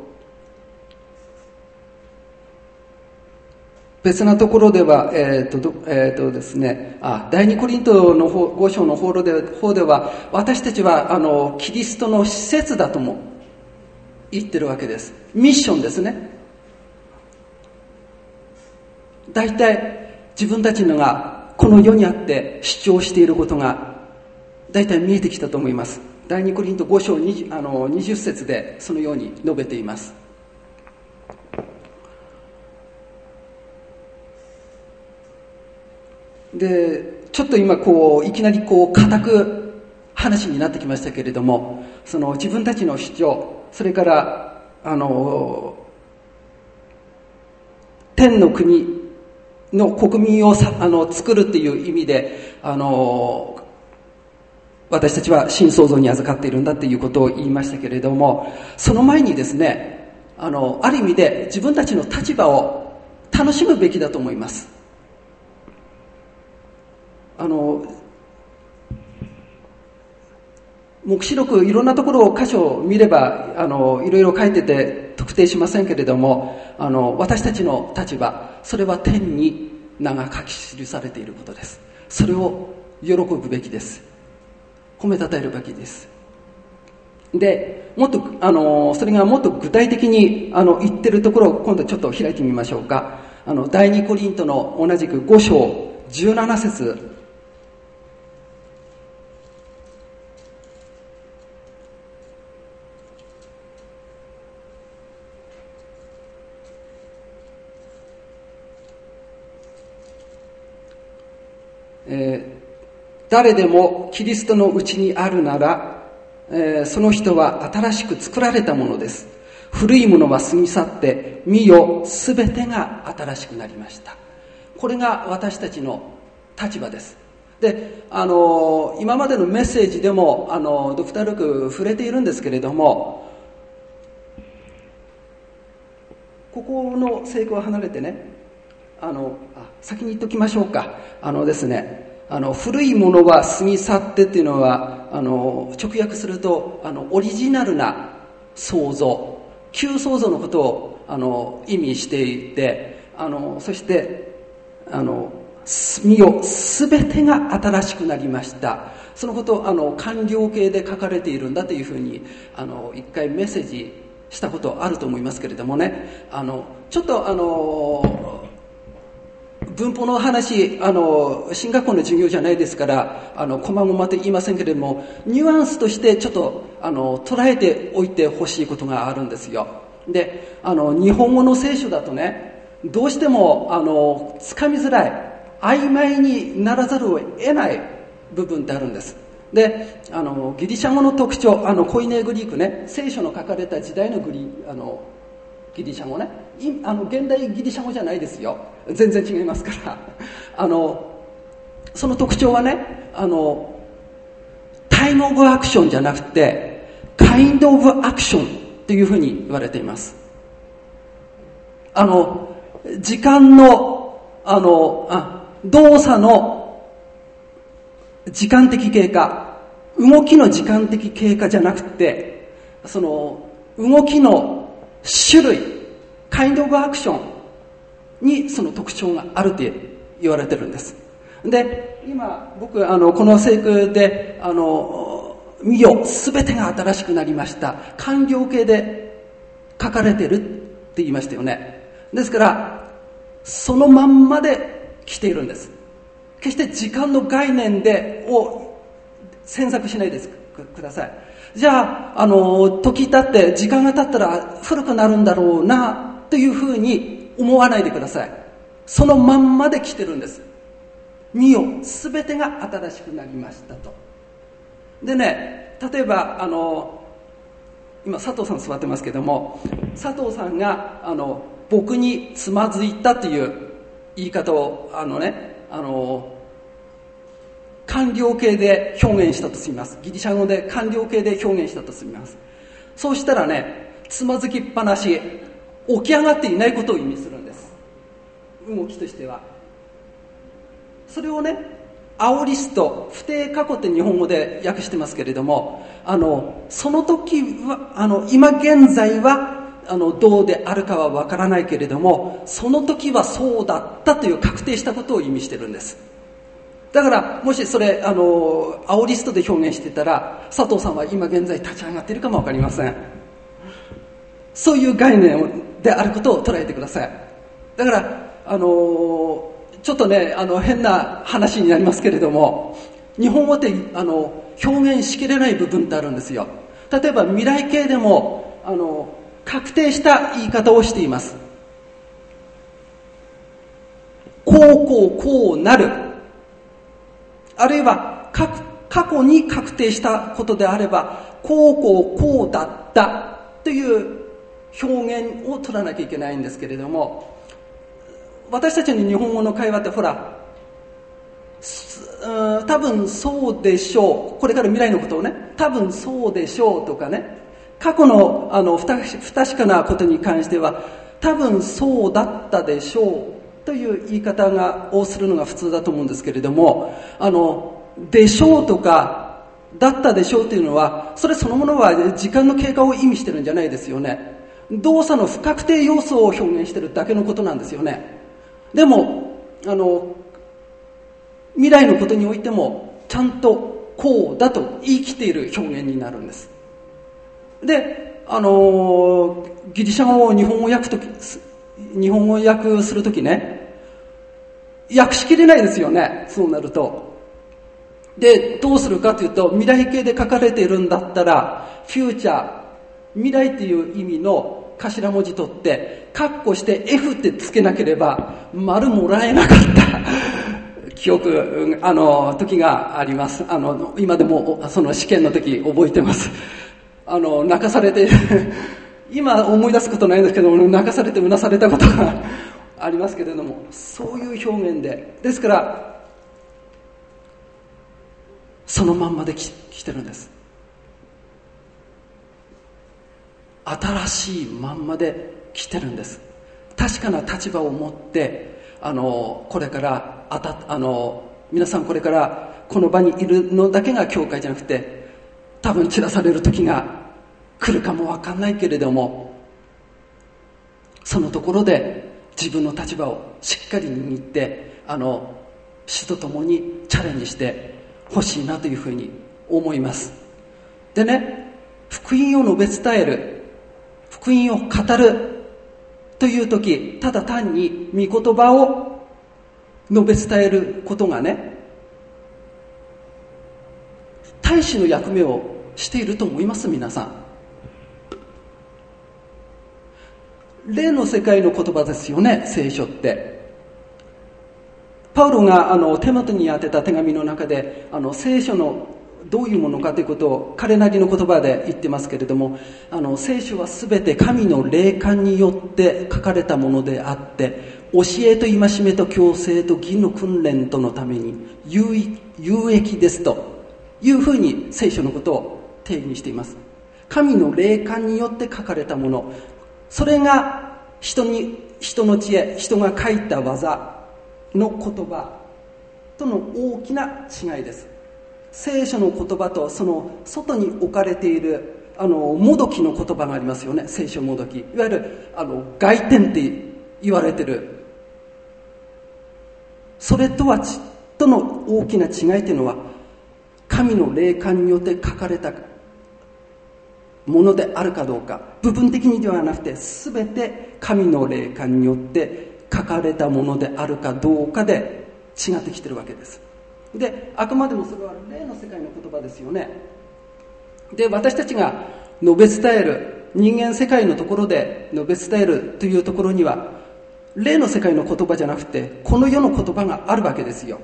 別なところでは、えーとえーとですね、あ第二コリントのご章の方で、方では私たちはあのキリストの施設だとも言ってるわけです。ミッションですね。大体自分たちのがこの世にあって主張していることが大体見えてきたと思います。第二コリントご章にじゅう、あのにじゅっ節でそのように述べています。でちょっと今こういきなりこう固く話になってきましたけれども、その自分たちの主張、それからあの天の国の国民をさあの作るっていう意味であの私たちは新創造に預かっているんだっていうことを言いましたけれども、その前にですね、あのある意味で自分たちの立場を楽しむべきだと思います。あの黙示録いろんなところを箇所を見ればあのいろいろ書いてて特定しませんけれども、あの私たちの立場、それは天に名が書き記されていることです。それを喜ぶべきです。褒めたたえるべきです。でもっとあのそれがもっと具体的にあの言ってるところを今度ちょっと開いてみましょうか。あの第二コリントの同じくご章じゅうなな節、えー、誰でもキリストのうちにあるなら、えー、その人は新しく作られたものです。古いものは過ぎ去って見よすべてが新しくなりました。これが私たちの立場です。で、あの今までのメッセージでもあのドクター・ルーク触れているんですけれども、ここの聖句を離れてね、あのあ先に言っときましょうか。あのですね、あの古いものは過ぎ去ってっていうのはあの直訳するとあのオリジナルな創造、旧創造のことをあの意味していて、あのそしてあの見よすべてが新しくなりました。そのことをあの完了形で書かれているんだというふうにあの一回メッセージしたことあると思いますけれどもね、あのちょっとあの文法の話、あの進学校の授業じゃないですからあの細々と言いませんけれども、ニュアンスとしてちょっとあの捉えておいてほしいことがあるんですよ。で、あの日本語の聖書だとね、どうしてもあのつかみづらい、曖昧にならざるを得ない部分ってあるんです。で、あのギリシャ語の特徴、あのコイネーグリークね、聖書の書かれた時代のグリあのギリシャ語ね、あの現代ギリシャ語じゃないですよ、全然違いますからあのその特徴はね、あのタイムオブアクションじゃなくてカインドオブアクションというふうに言われています。あの時間のあのあ動作の時間的経過、動きの時間的経過じゃなくて、その動きの種類、カインドオブアクションにその特徴があるって言われてるんです。で、今僕あのこの聖句であの見よすべてが新しくなりました、完了形で書かれてるって言いましたよね。ですからそのまんまで来ているんです。決して時間の概念でを詮索しないでください。じゃあ、あの時経って時間が経ったら古くなるんだろうなというふうに思わないでください。そのまんまで来てるんです。見よ、すべてが新しくなりましたと。でね、例えばあの今佐藤さん座ってますけども、佐藤さんがあの僕につまずいたという言い方をあのねあの完了形で表現したとします。ギリシャ語で完了形で表現したとします。そうしたらね、つまずきっぱなし、起き上がっていないことを意味するんです。動きとしては。それをね、アオリスト、不定過去って日本語で訳してますけれども、あの、その時は、あの、今現在は、あの、どうであるかはわからないけれども、その時はそうだったという確定したことを意味してるんです。だから、もしそれ、あの、アオリストで表現してたら、佐藤さんは今現在立ち上がっているかもわかりません。そういう概念であることを捉えてください。だから、あの、ちょっとね、あの、変な話になりますけれども、日本語って、あの、表現しきれない部分ってあるんですよ。例えば、未来形でも、あの、確定した言い方をしています。こうこうこうなる。あるいは過去に確定したことであれば、こうこうこうだったという表現を取らなきゃいけないんですけれども、私たちの日本語の会話ってほら、多分そうでしょう。これから未来のことをね、多分そうでしょうとかね、過去のあの不確かなことに関しては多分そうだったでしょうという言い方がをするのが普通だと思うんですけれども、あのでしょうとかだったでしょうというのは、それそのものは時間の経過を意味してるんじゃないですよね。動作の不確定要素を表現してるだけのことなんですよね。でもあの未来のことにおいてもちゃんとこうだと言い切っている表現になるんです。で、あのギリシャ語を日本語訳とき、日本語訳するときね、訳しきれないですよね、そうなると。で、どうするかというと、未来形で書かれているんだったら、フューチャー、未来っていう意味の頭文字取って、カッコして エフ ってつけなければ、丸もらえなかった記憶、あの、時があります。あの、今でもその試験の時覚えてます。あの、泣かされて、今思い出すことないんですけども、泣かされてうなされたことがありますけれども、そういう表現で、ですから、そのまんまで 来, 来てるんです。新しいまんまで来てるんです。確かな立場を持って、あの、これから、あた、あの、皆さんこれからこの場にいるのだけが教会じゃなくて、多分散らされる時が来るかもわかんないけれども、そのところで自分の立場をしっかり握って、あの、主と共にチャレンジしてほしいなというふうに思います。でね、福音を述べ伝える、福音を語るという時、ただ単に御言葉を述べ伝えることがね、大使の役目をしていると思います。皆さん、霊の世界の言葉ですよね、聖書って。パウロがあのテモテに宛てた手紙の中で、あの聖書のどういうものかということを彼なりの言葉で言ってますけれども、あの聖書はすべて神の霊感によって書かれたものであって、教えと戒めと矯正と義の訓練とのために有益、有益ですというふうに聖書のことを定義しています。神の霊感によって書かれたもの、それが人に、人の知恵、人が書いた技の言葉との大きな違いです。聖書の言葉とその外に置かれているあのもどきの言葉がありますよね。聖書もどき、いわゆるあの外典って言われている、それとはちとの大きな違いというのは、神の霊感によって書かれたものであるかどうか、部分的にではなくて全て神の霊感によって書かれたものであるかどうかで違ってきてるわけです。で、あくまでもそれは霊の世界の言葉ですよね。で、私たちが述べ伝える、人間世界のところで述べ伝えるというところには、霊の世界の言葉じゃなくてこの世の言葉があるわけですよ。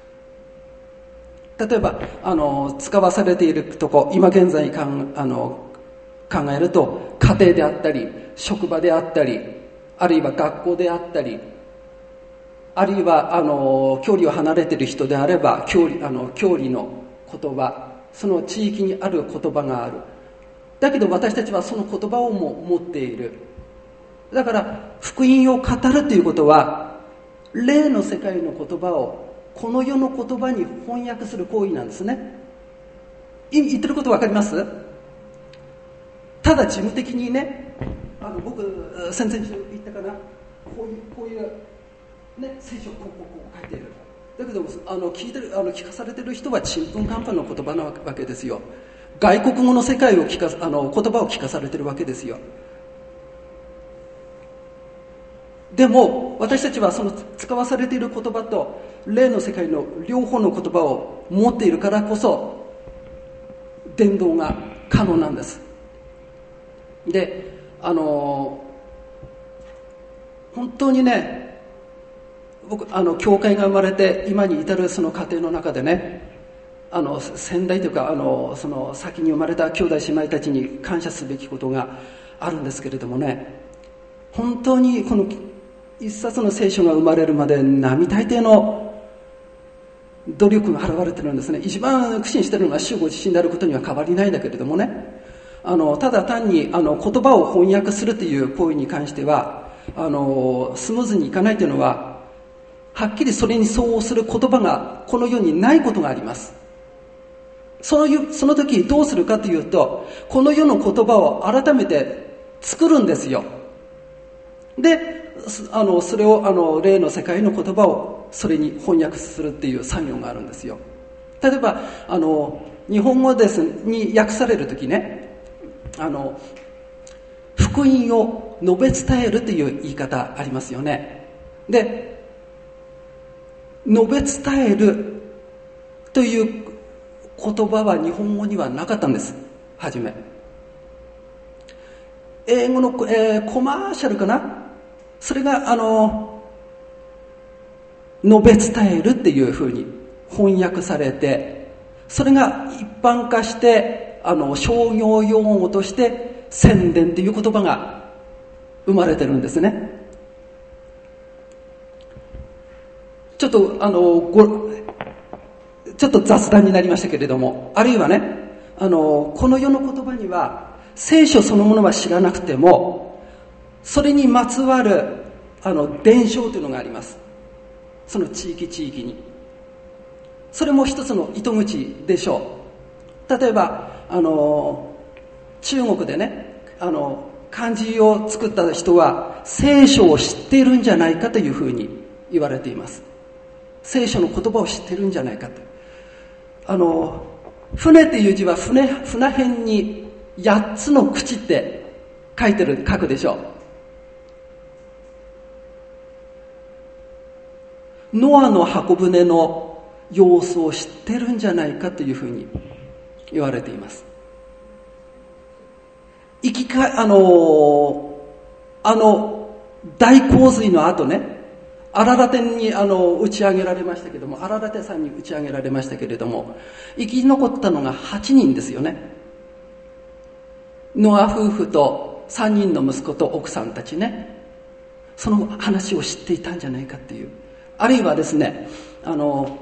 例えばあの使わされているとこ、今現在かんあの考えると、家庭であったり職場であったり、あるいは学校であったり、 あるいはあの距離を離れている人であれば距離、あの距離の言葉、その地域にある言葉がある。だけど私たちはその言葉をも持っている。だから福音を語るということは霊の世界の言葉をこの世の言葉に翻訳する行為なんですね。言ってること分かります？ただ事務的にね、あの僕先々週言ったかな、こういうこういうね、聖書をこうこうこう書いている。だけどあの聞いてる、あの聞かされてる人はちんぷんかんぷんの言葉なわけですよ。外国語の世界を聞かあの言葉を聞かされてるわけですよ。でも私たちはその使わされている言葉と霊の世界の両方の言葉を持っているからこそ伝道が可能なんです。で、あの本当にね、僕あの教会が生まれて今に至るその過程の中でね、あの先代というかあのその先に生まれた兄弟姉妹たちに感謝すべきことがあるんですけれどもね、本当にこの一冊の聖書が生まれるまで並大抵の努力が払われてるんですね。一番苦心してるのが主ご自身であることには変わりないんだけれどもね、あのただ単にあの言葉を翻訳するという行為に関してはあのスムーズにいかないというのは、はっきりそれに相応する言葉がこの世にないことがあります。その、その時どうするかというと、この世の言葉を改めて作るんですよ。で、あのそれをあの霊の世界の言葉をそれに翻訳するっていう作業があるんですよ。例えばあの日本語ですに訳される時ね、あの福音を述べ伝えるという言い方ありますよね。で、述べ伝えるという言葉は日本語にはなかったんです。はじめ英語の、えー、コマーシャルかな、それがあの述べ伝えるっていうふうに翻訳されて、それが一般化してあの商業用語として宣伝という言葉が生まれてるんですね。ちょっとあのごちょっと雑談になりましたけれども、あるいはね、あのこの世の言葉には聖書そのものは知らなくてもそれにまつわるあの伝承というのがあります。その地域地域にそれも一つの糸口でしょう。例えばあの中国でね、あの漢字を作った人は聖書を知っているんじゃないかというふうに言われています。聖書の言葉を知っているんじゃないかと。あの船っていう字は 船, 船辺にやっつの口って書いてる書くでしょう。ノアの箱舟の様子を知ってるんじゃないかというふうに言われています。生きかあのあの大洪水の後ね、アララテにあの打ち上げられましたけども、アララテ山に打ち上げられましたけれども、生き残ったのがはちにんですよね。ノア夫婦とさんにんの息子と奥さんたちね、その話を知っていたんじゃないかっていう。あるいはですね、あの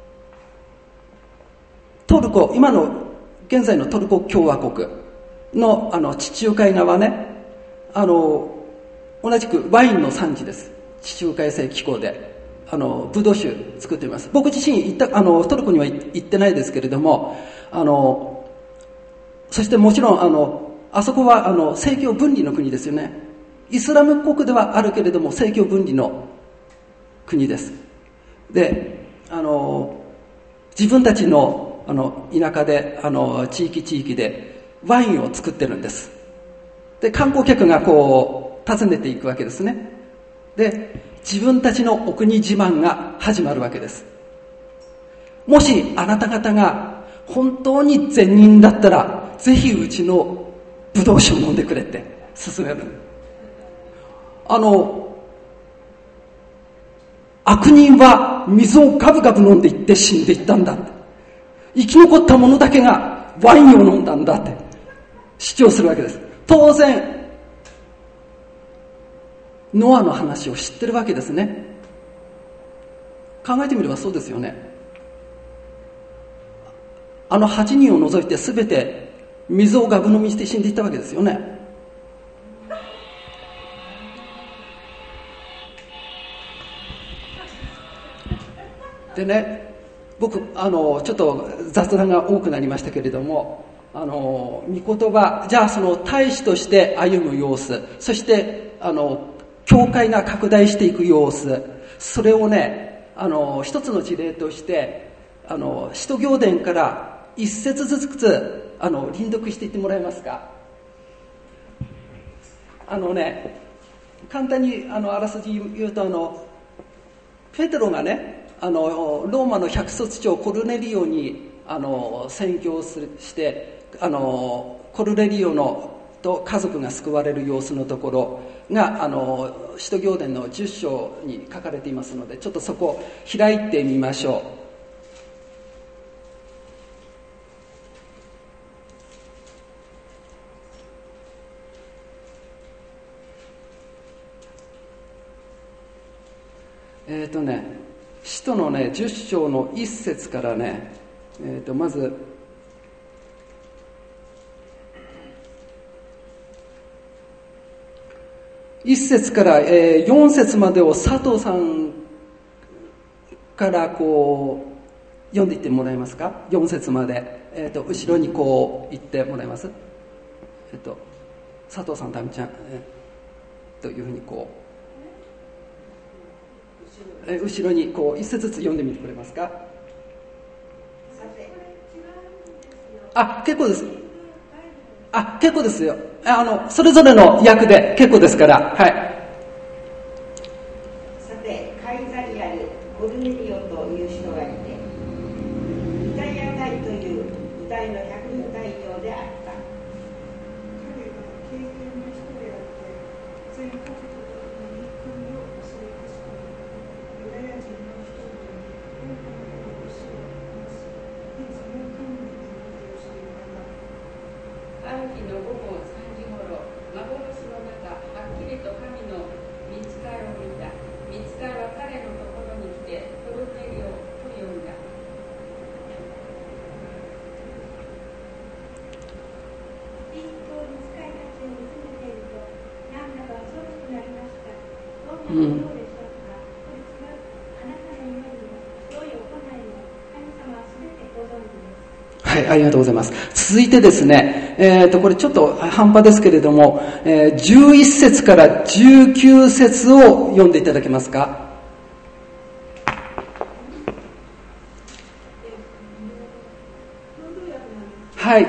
トルコ、今の現在のトルコ共和国のあの地中海側ね、あの同じくワインの産地です。地中海性気候であのブドウ酒作っています。僕自身行ったあのトルコには行ってないですけれども、あのそしてもちろんあのあそこはあの政教分離の国ですよね。イスラム国ではあるけれども政教分離の国です。で、あの自分たちのあの田舎であの地域地域でワインを作ってるんです。で、観光客がこう訪ねていくわけですね。で、自分たちのお国自慢が始まるわけです。もしあなた方が本当に善人だったらぜひうちのブドウ酒を飲んでくれって勧める。あの悪人は水をガブガブ飲んでいって死んでいったんだって、生き残った者だけがワインを飲んだんだって主張するわけです。当然ノアの話を知ってるわけですね。 考えてみればそうですよね。あのはちにんを除いて全て水をがぶ飲みして死んでいったわけですよね。でね、僕あのちょっと雑談が多くなりましたけれども、あの御言葉、じゃあその大使として歩む様子、そしてあの教会が拡大していく様子、それをね、あの一つの事例としてあの使徒行伝から一節ずつあの輪読していってもらえますか。あのね、簡単にあのあらすじ言うと、あのペテロがね、あのローマの百卒長コルネリオにあの宣教するしてあのコルネリオのと家族が救われる様子のところがあの使徒行伝のじゅっ章に書かれていますので、ちょっとそこを開いてみましょう。えっとね、使徒のねじゅっ章の一節からね、えー、とまず一節から、えー、四節までを佐藤さんからこう読んでいってもらえますか。四節まで、えー、と後ろにこう言ってもらえます。えっ、ー、と佐藤さん、たみちゃん、えー、というふうにこう後ろにこう一節ずつ読んでみてくれますか。あ、結構です。あ、結構ですよ。あのそれぞれの役で結構ですから、はい。 さて、カイザリアにコルネリオという人がいて、イタリア隊という部隊の百人隊長であった。彼が敬虔な人であって、全国との日本を襲い越すため、ユダヤ人の人々に多くのことを教えます。いつも神に祈りをしていたが、 ある日の午後さんじごろ、幻の中、はっきりと神の御使いを見た。御使いは彼のところに来て、コルネリオと呼んだ。 一方、御使いたちを見つめていると、なんだか恐ろしくなりました。どんなことでしょうか。こいつはあなたの祈りも良い行いも神様はすべてご存知です。 はい、ありがとうございます。続いてですね、えーと、これちょっと半端ですけれども、えー、じゅういっ節からじゅうきゅう節を読んでいただけますか。はい。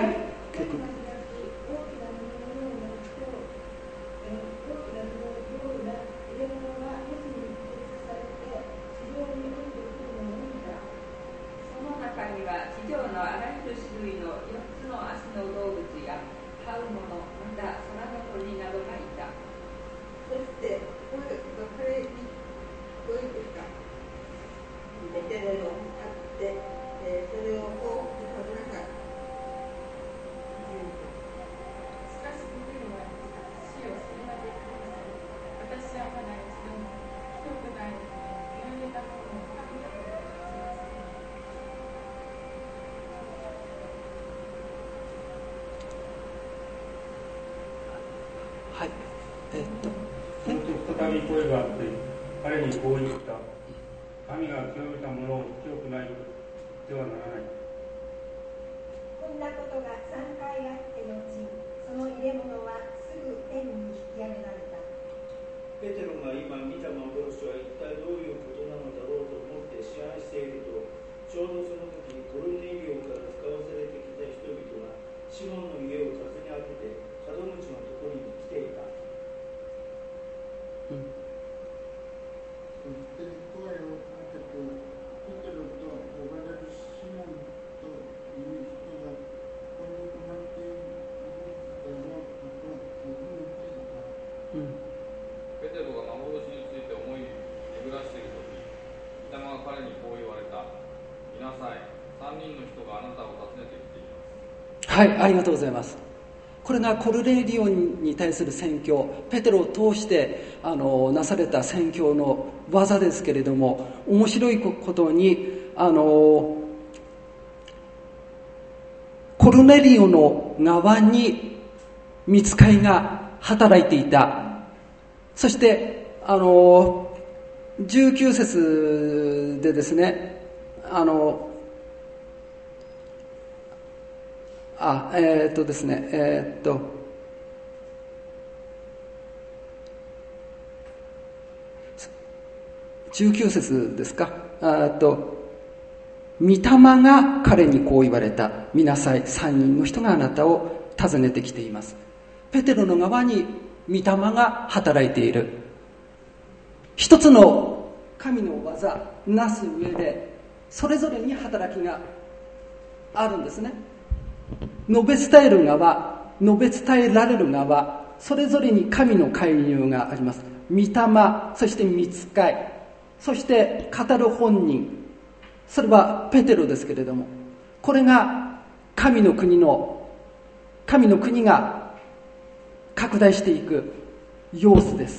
はい、えっと、 その時再び声があって、彼にこう言った。神が清めたものを強くないではならない。 こんなことがさんかいあってのち、その入れ物はすぐ天に引き上げられた。 ペテロが今見た幻は一体どういうことなのだろうと思って思案していると、ちょうどその時コルネリオから使わされてきた人々がシモンの家を訪ね当てて門口のところに来ていた。 うん、 そして声をかけて、ペテロと呼ばれるシモンという人がここに泊まっているだろうと尋ねていた。 うん、 ペテロが幻について思い巡らしているとき、御霊が彼にこう言われた。見なさい、三人の人があなたを訪ねてきています。 はい、ありがとうございます。これがコルネリオに対する宣教、ペテロを通してあのなされた宣教の技ですけれども、面白いことにあのコルネリオの側に御使いが働いていた。そしてあのじゅうきゅう節でですね、あのあえー、っとですねえー、っとじゅうきゅう節ですか。あと御霊が彼にこう言われた。見なさい、三人の人があなたを訪ねてきています。ペテロの側に御霊が働いている。一つの神の技なす上でそれぞれに働きがあるんですね。述べ伝える側、述べ伝えられる側、それぞれに神の介入があります。御霊、そして御使い、そして語る本人、それはペテロですけれども、これが神の国の神の国が拡大していく様子です。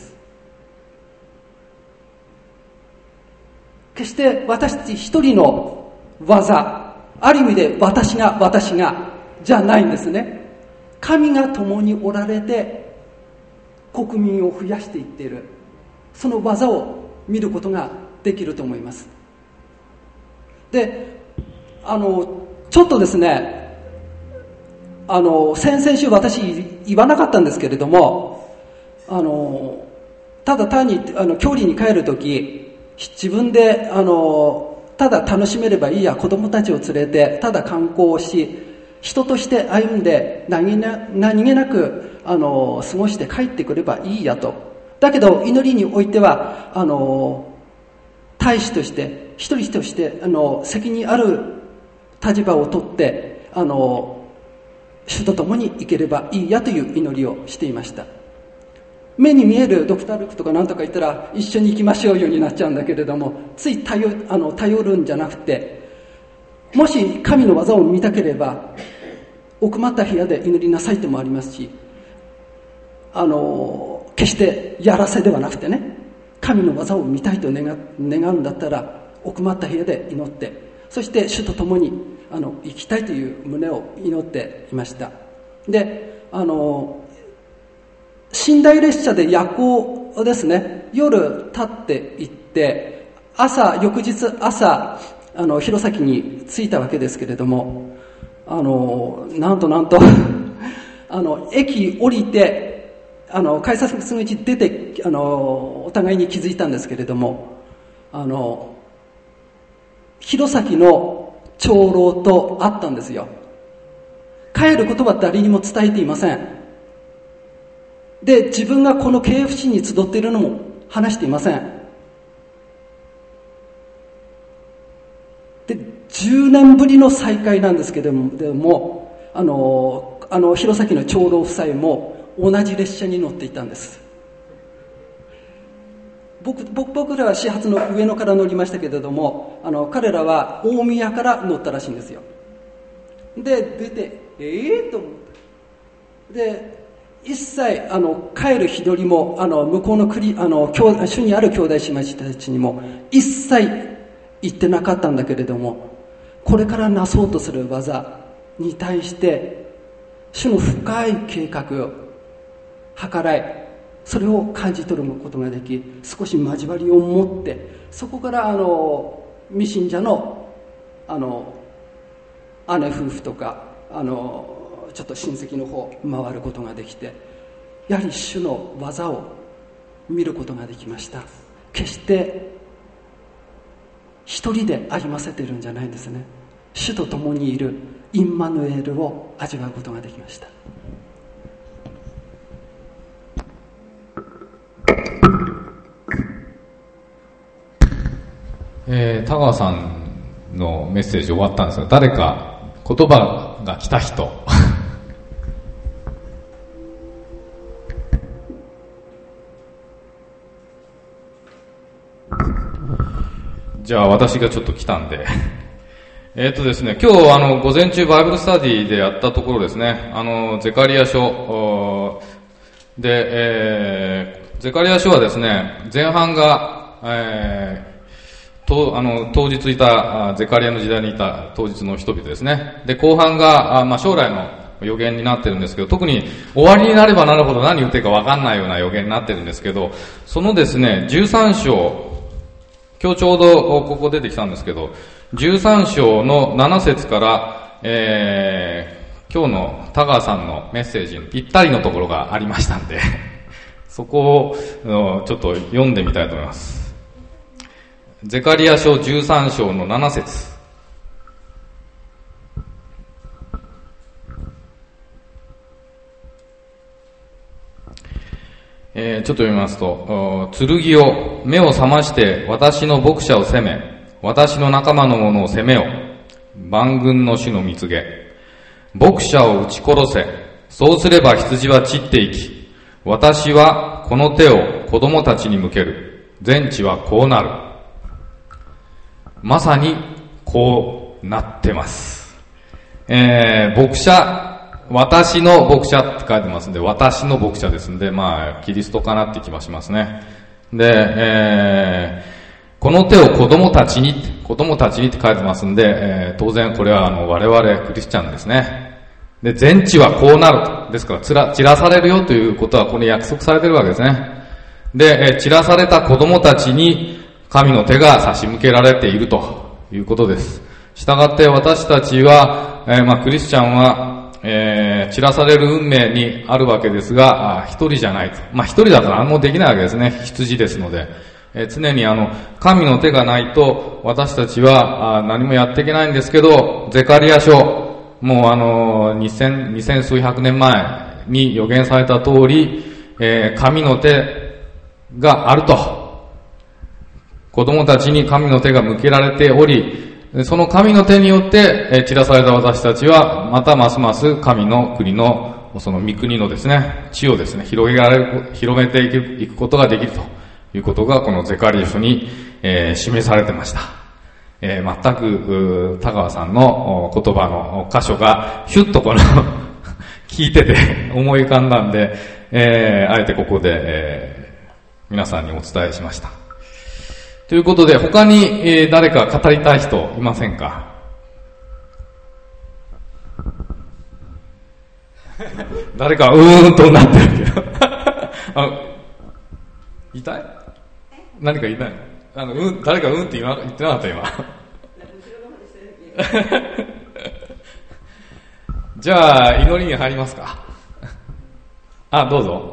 決して私たち一人の技、ある意味で私が私がじゃないんですね。神が共におられて国民を増やしていっている、その技を見ることができると思います。で、あのちょっとですね、あの先々週私言わなかったんですけれども、あのただ単にあの郷里に帰るとき、自分であのただ楽しめればいいや、子供たちを連れてただ観光をし、人として歩んで何気な、何気なくあの過ごして帰ってくればいいやと。だけど祈りにおいてはあの大使として一人としてあの責任ある立場を取ってあの主と共に生ければいいやという祈りをしていました。目に見えるドクター・ルークとか何とか言ったら一緒に行きましょうようになっちゃうんだけれども、つい 頼, あの頼るんじゃなくて、もし神の技を見たければ奥まった部屋で祈りなさいともありますし、あの決してやらせではなくてね、神の技を見たいと 願, 願うんだったら奥まった部屋で祈って、そして主と共にあの生きたいという旨を祈っていました。で、あの寝台列車で夜行ですね、夜立って行って朝翌日朝あの弘前に着いたわけですけれども、あのなんとなんとあの駅降りてあの改札口出てあのお互いに気づいたんですけれども、あの弘前の長老と会ったんですよ。帰ることは誰にも伝えていません。で、自分がこの ケーエフシー に集っているのも話していません。で、じゅうねんぶりの再会なんですけれども、でもあのあの弘前の長老夫妻も同じ列車に乗っていたんです。僕, 僕, 僕らは始発の上野から乗りましたけれども、あの彼らは大宮から乗ったらしいんですよ。で、出てええー、と思って、で一切あの帰る日取りもあの向こうの国あの主にある兄弟姉妹たちにも一切言ってなかったんだけれども、これからなそうとする技に対して主の深い計画を計らい、それを感じ取ることができ、少し交わりを持って、そこからあの未信者のあの姉夫婦とかあのちょっと親戚の方回ることができて、やはり主の技を見ることができました。決して一人で歩ませているんじゃないんですね。主と共にいるインマヌエルを味わうことができました。 えー、田川さんのメッセージ終わったんですが、誰か言葉が来た人じゃあ私がちょっと来たんでえっとですね、今日あの午前中バイブルスタディでやったところですね、あのゼカリア書で、えー、 ゼカリア書はですね、前半が、えー、とあの当日いたゼカリアの時代にいた当日の人々ですね。で、後半が、あまあ、将来の予言になってるんですけど、特に終わりになればなるほど何言ってるか分かんないような予言になってるんですけど、そのですね、じゅうさん章、今日ちょうどここ出てきたんですけど、じゅうさん章のなな節から、えー、今日の田川さんのメッセージにぴったりのところがありましたんで、そこをちょっと読んでみたいと思います。ゼカリア書じゅうさん章のなな節。えー、ちょっと読みますと、剣を目を覚まして私の牧者を責め、私の仲間の者を責めよ。万軍の主の蜜げ。牧者を撃ち殺せ。そうすれば羊は散っていき、私はこの手を子供たちに向ける。全地はこうなる。まさにこうなってます。えー、牧者、私の牧者って書いてますんで、私の牧者ですんで、まあ、キリストかなって気はしますね。で、えー、この手を子供たちに、子供たちにって書いてますんで、えー、当然これはあの、我々クリスチャンですね。で、全地はこうなると。ですから、つら、散らされるよということは、これ約束されてるわけですね。で、えー、散らされた子供たちに、神の手が差し向けられているということです。したがって私たちは、えー、まあ、クリスチャンは、えー、散らされる運命にあるわけですが、一人じゃないと。まあ、一人だと何もできないわけですね。羊ですので。えー、常にあの、神の手がないと、私たちはあ何もやっていけないんですけど、ゼカリア書、もうあの、二千、二千数百年前に予言された通り、えー、神の手があると。子供たちに神の手が向けられており、その神の手によって、えー、散らされた私たちは、またますます神の国の、その御国のですね、地をですね、広げられる、広めていく、いくことができるということが、このゼカリア書に、えー、示されてました。えー、全く、田川さんの言葉の箇所が、ひゅっとこの、聞いてて思い浮かんだんで、えー、あえてここで、えー、皆さんにお伝えしました。ということで、他に、えー、誰か語りたい人いませんか？誰かうーんとなってるけどあの、言いたい？何か言いたいの？あの、うん、誰かうんって言わ言ってなかった今じゃあ祈りに入りますか。あ、どうぞ。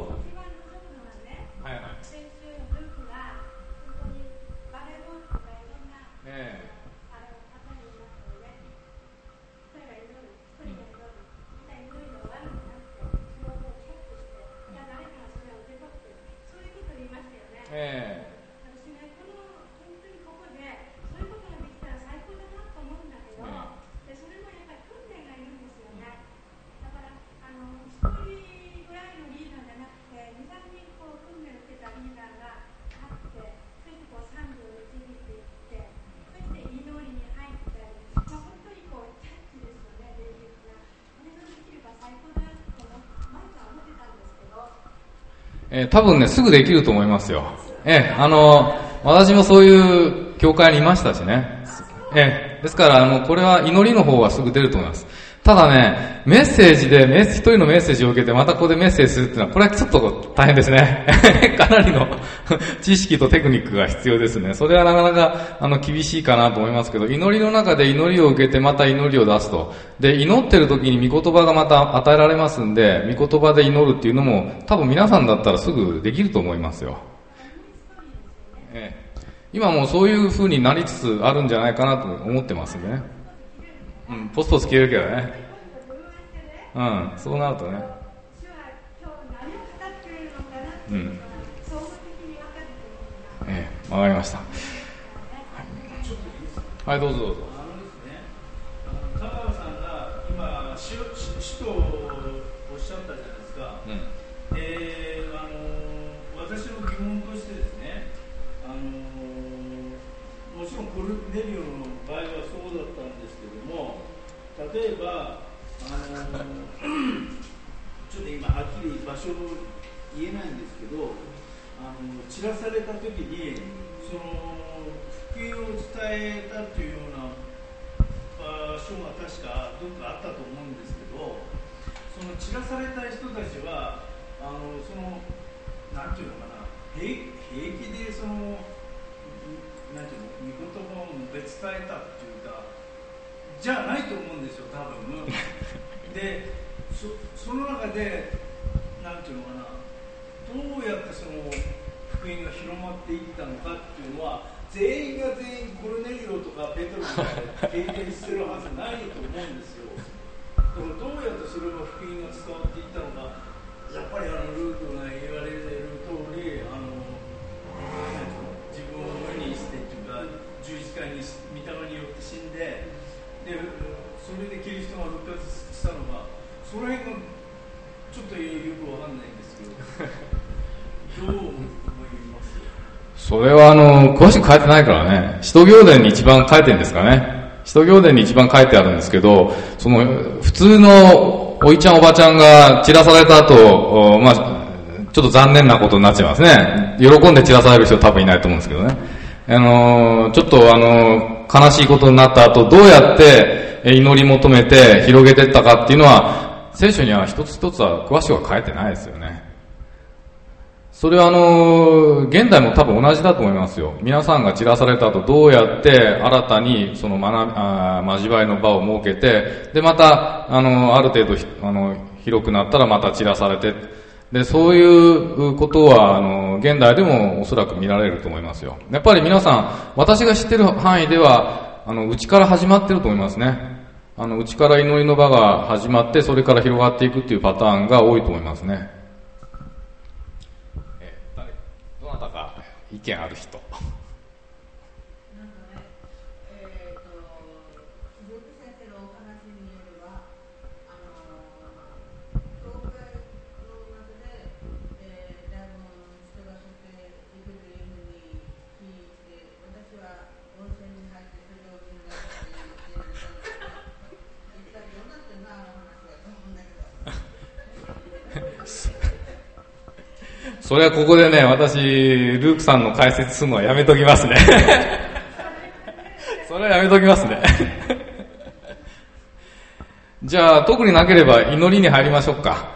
ええ、 私ね、この本当にここでそういうことができたら最高だなと思うんだけど、でそれもやっぱり訓練がいるんですよね。だからあの一人ぐらいのリーダーじゃなくてに、さんにんこう訓練を受けたリーダーがあって、そしてこう賛美を導いていって、そして祈りに入ったり、まあ、本当にこうキャッチですよね、霊力が。これができれば最高だなと前から思ってたんですけど。 えー、多分ね、すぐできると思いますよ。ええ、あの、私もそういう教会にいましたしね。ええ、ですから、あの、これは祈りの方はすぐ出ると思います。ただね、メッセージで、メッ一人のメッセージを受けて、またここでメッセージするっていうのは、これはちょっと大変ですね。かなりの知識とテクニックが必要ですね。それはなかなか、あの、厳しいかなと思いますけど、祈りの中で祈りを受けて、また祈りを出すと。で、祈ってる時に御言葉がまた与えられますんで、御言葉で祈るっていうのも、多分皆さんだったらすぐできると思いますよ。ええ、今もうそういう風になりつつあるんじゃないかなと思ってますんでね。うん、ポストつけるけどね。うん、そうなるとね。うん。ええ、わかりました。はい、どうぞどうぞ。 あのですね、田川さんが今使徒をおっしゃったじゃないですか。うん、で、あの私の疑問としてですね、あのもちろんコルネリオの場合はそうだったんですけども、例えばあのちょっと今はっきり場所を言えないんですけど、 あの散らされた時にその福音を伝えたというような場所が確かどっかあったと思うんですけど、その散らされた人たちはあのそのなんていうのかな、平, 平気でそのなんていうの、御言葉を述べ伝えたっていうかじゃないと思うんですよ多分で そ, その中でなんていうのかな、どうやってその福音が広まっていったのかっていうのは全員が全員コルネリオとかペトロが経験してるはずないと思うんですよ。でもどうやってそれが福音が伝わっていったのか、やっぱりあのルークが言われている通り、あの自分を無にしてっていうか十字架に御霊によって死んで、でそれでキリストが復活したのが、その辺がちょっとよくわかんないんですけど、どう思います？ それはあの詳しく書いてないからね。使徒行伝に一番書いてるんですかね。使徒行伝に一番書いてあるんですけど、その普通のおいちゃんおばちゃんが散らされた後、まあちょっと残念なことになっちゃいますね。喜んで散らされる人は多分いないと思うんですけどね。あのちょっとあの悲しいことになった後、どうやって祈り求めて広げていったかっていうのは聖書には一つ一つは詳しくは書いてないですよね。それはあの現代も多分同じだと思いますよ。皆さんが散らされた後、どうやって新たにその学あ交わりの場を設けて、でまたあのある程度あの広くなったらまた散らされて、でそういうことはあの現代でもおそらく見られると思いますよ。やっぱり皆さん、私が知ってる範囲ではあの内から始まってると思いますね。あの内から祈りの場が始まって、それから広がっていくっていうパターンが多いと思いますね。どなたか意見ある人？ なんかね、えーと、ルーク先生のお話によれば、あの教会の中で、えー、だいぶ人がそっていくというふうに聞いて、私は温泉に入ってそれをみんなで言っているんですけど、一体どうなってんな、あの話はと思うんだけど。 それはここでね、私ルークさんの解説するのはやめときますねそれはやめときますねじゃあ特になければ祈りに入りましょうか。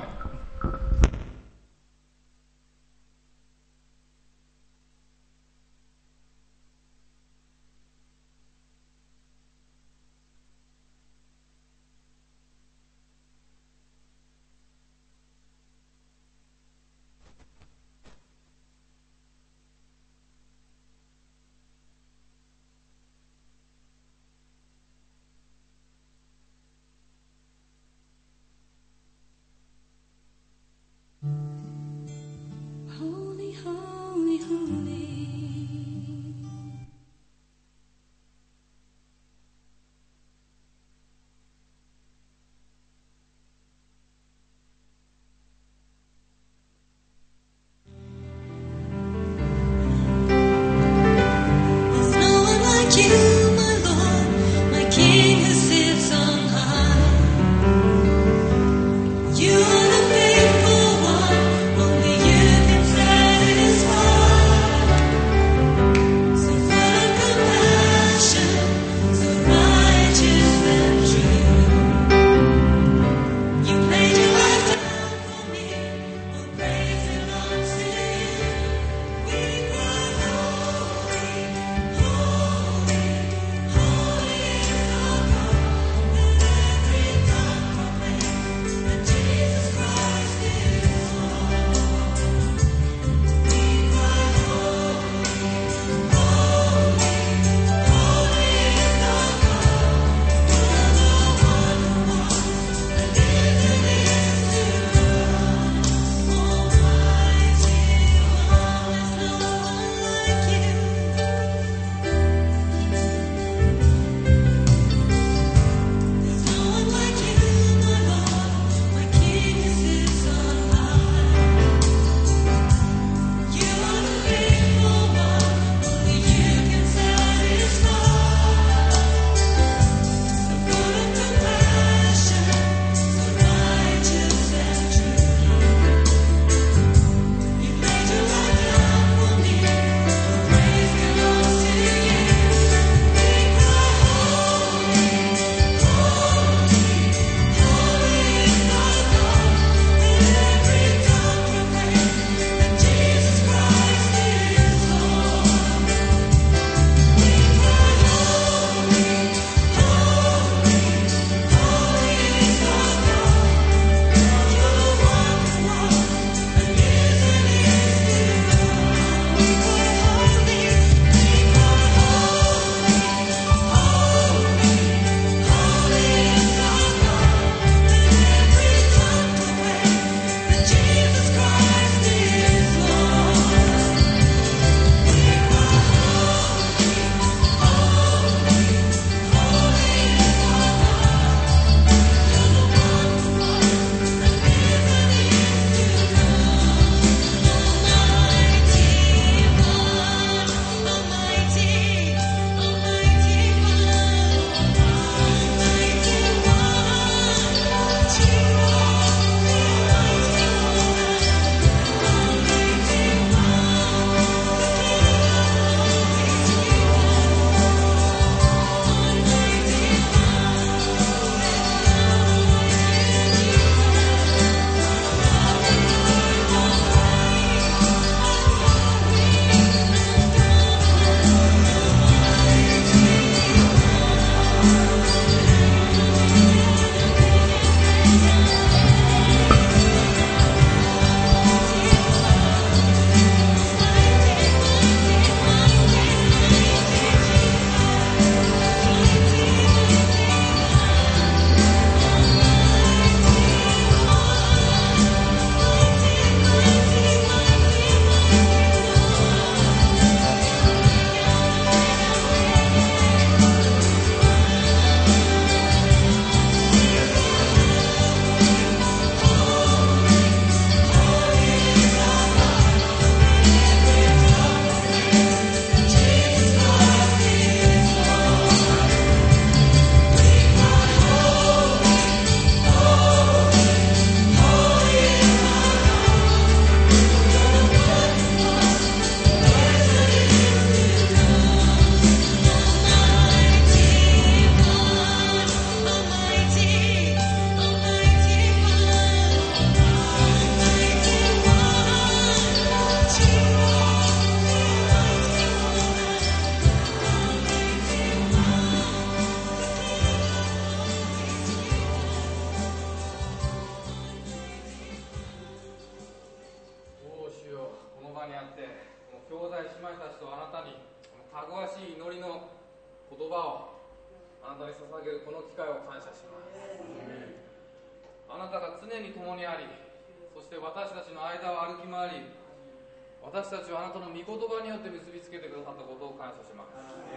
妹たちとあなたにかぐわしい祈りの言葉をあなたに捧げるこの機会を感謝します。あなたが常に共にあり、そして私たちの間を歩き回り、私たちをあなたの御言葉によって結びつけてくださったことを感謝します。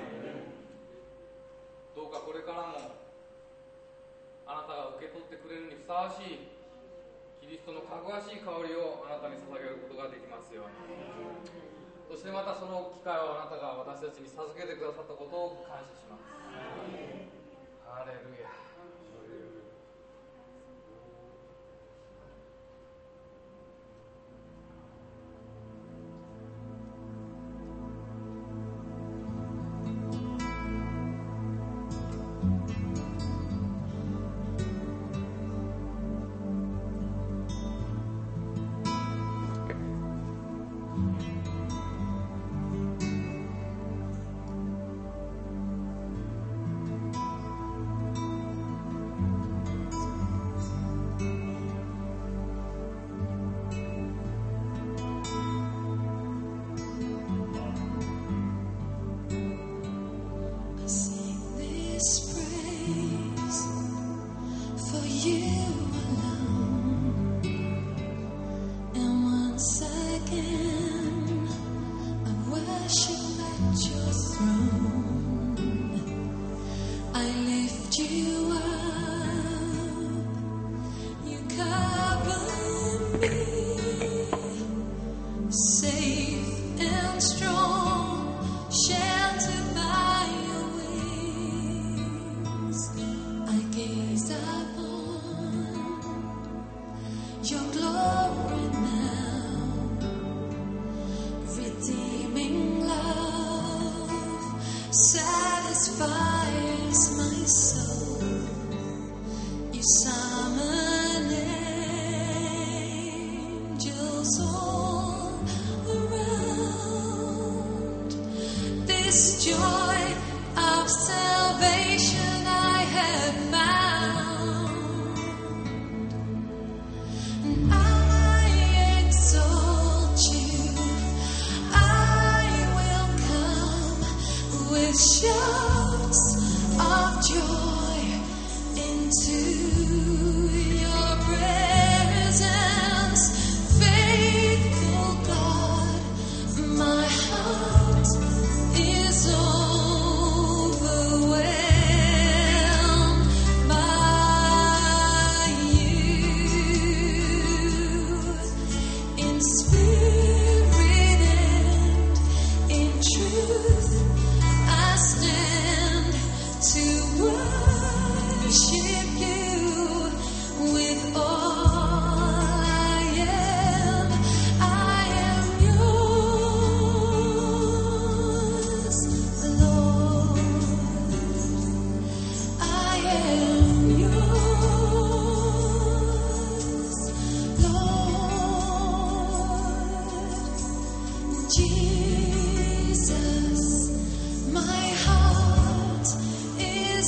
どうかこれからもあなたが受け取ってくれるにふさわしいキリストのかぐわしい香りをあなたに捧げることができますように。そしてまたその機会をあなたが私たちに授けてくださったことを感謝します。ハレルヤ。 Jesus, my heart is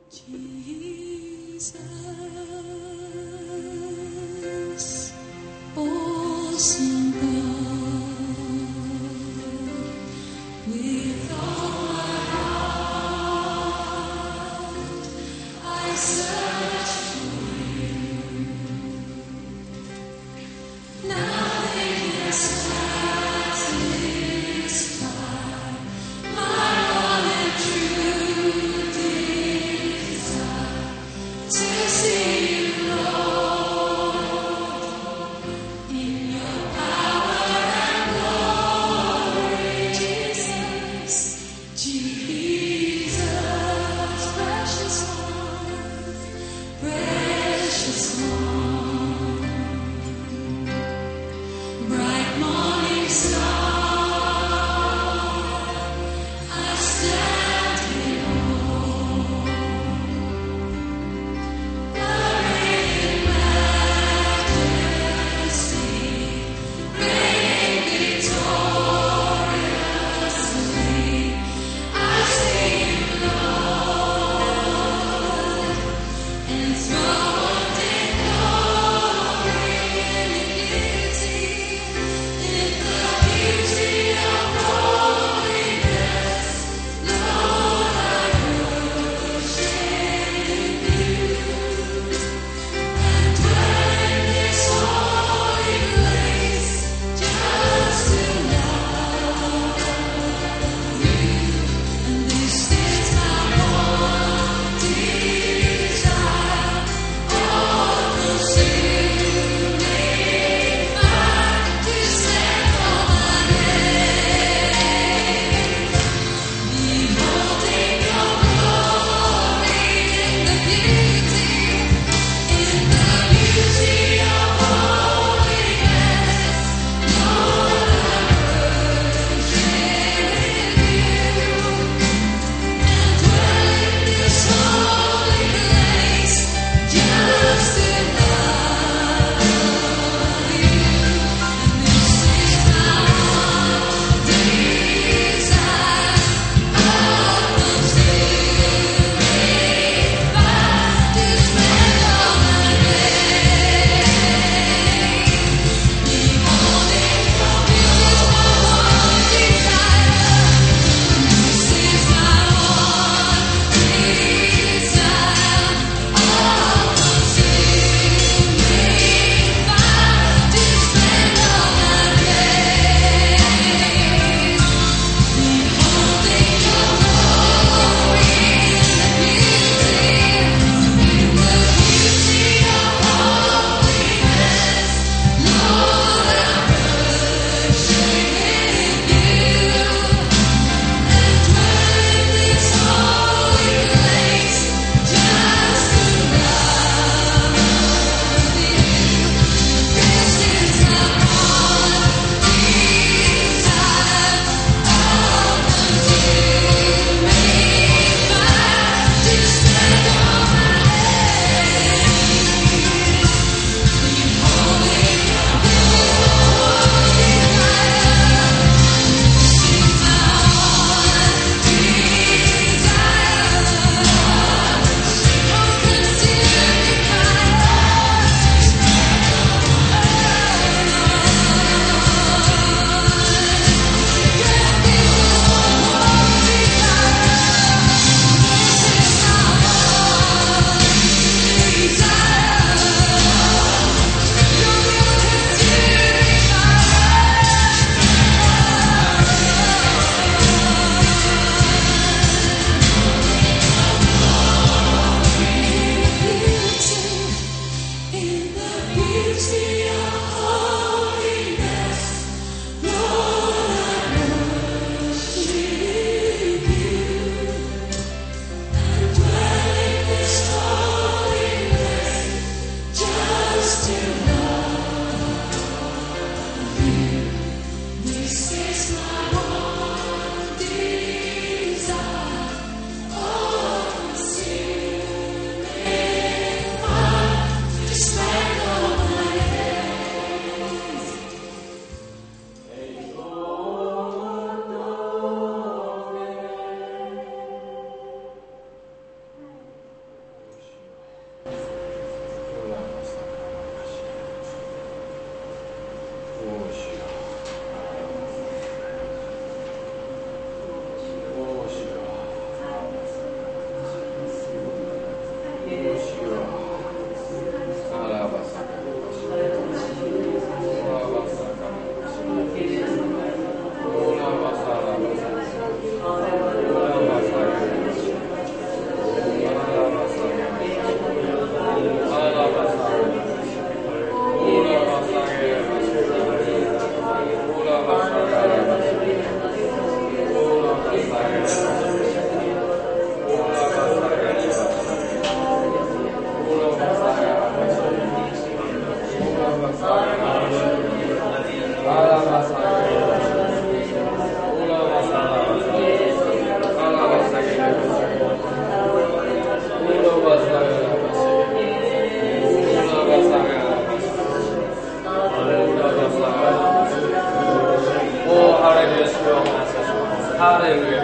Jesus, awesome God, with all my heart I search for you. Nothing can satisfy my one and true desire to see you, Lord, in your power.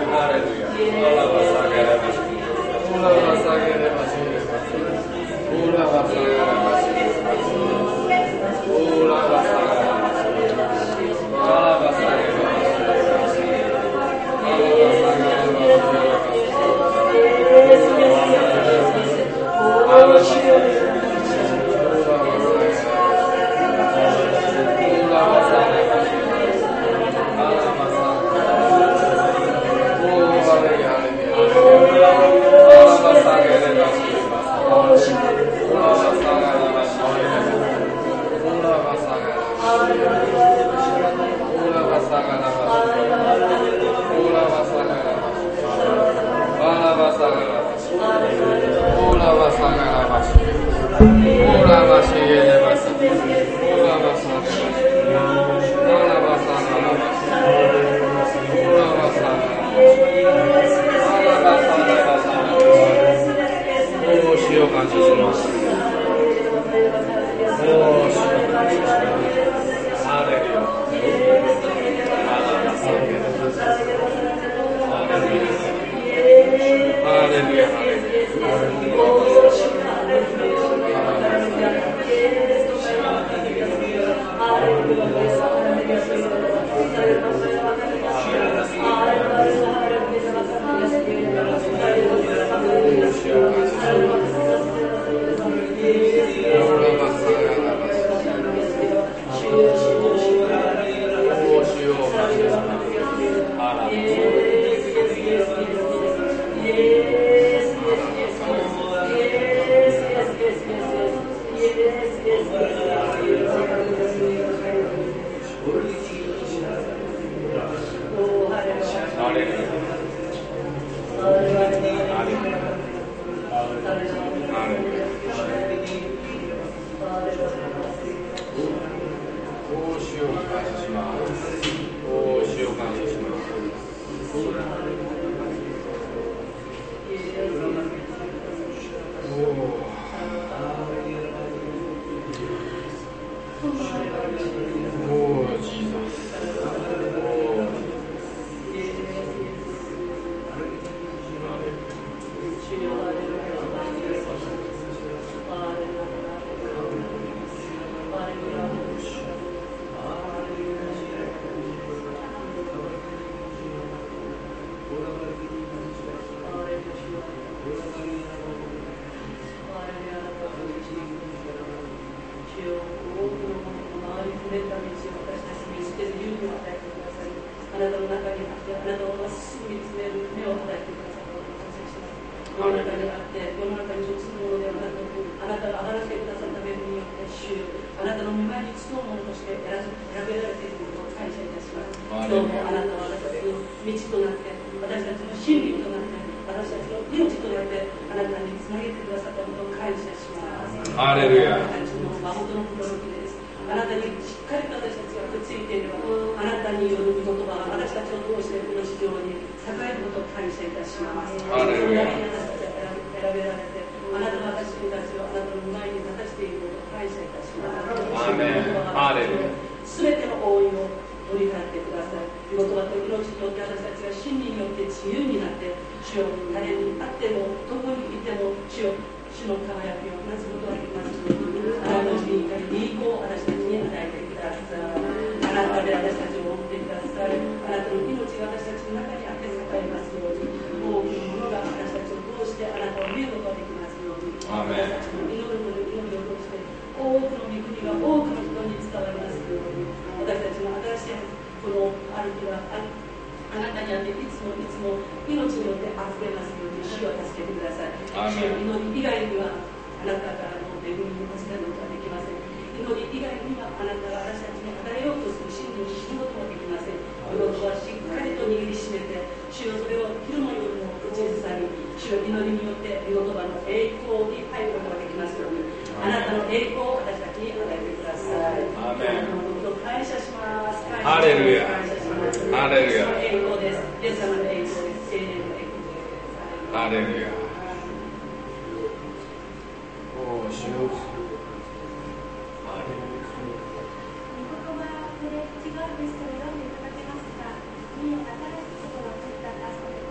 違うんですけど読んでいただけますか。新しいことが起こった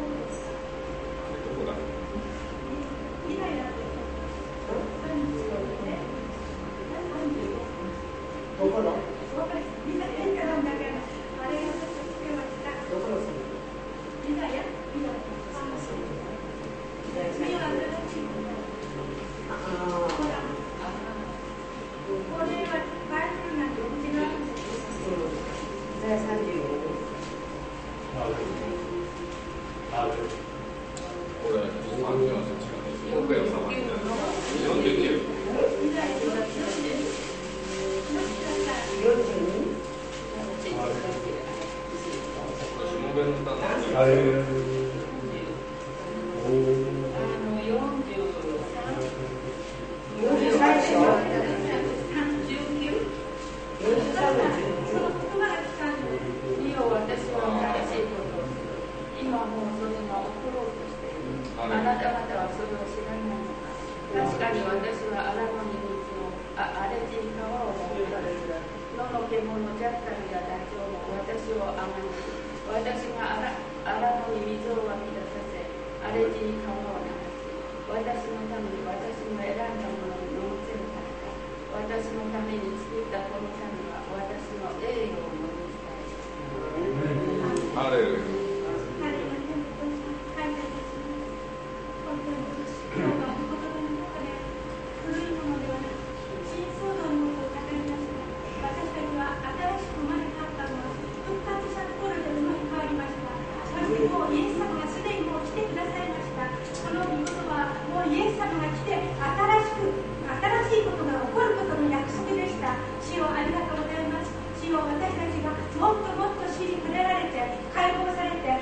私たちがもっともっと死に触れられて解放されて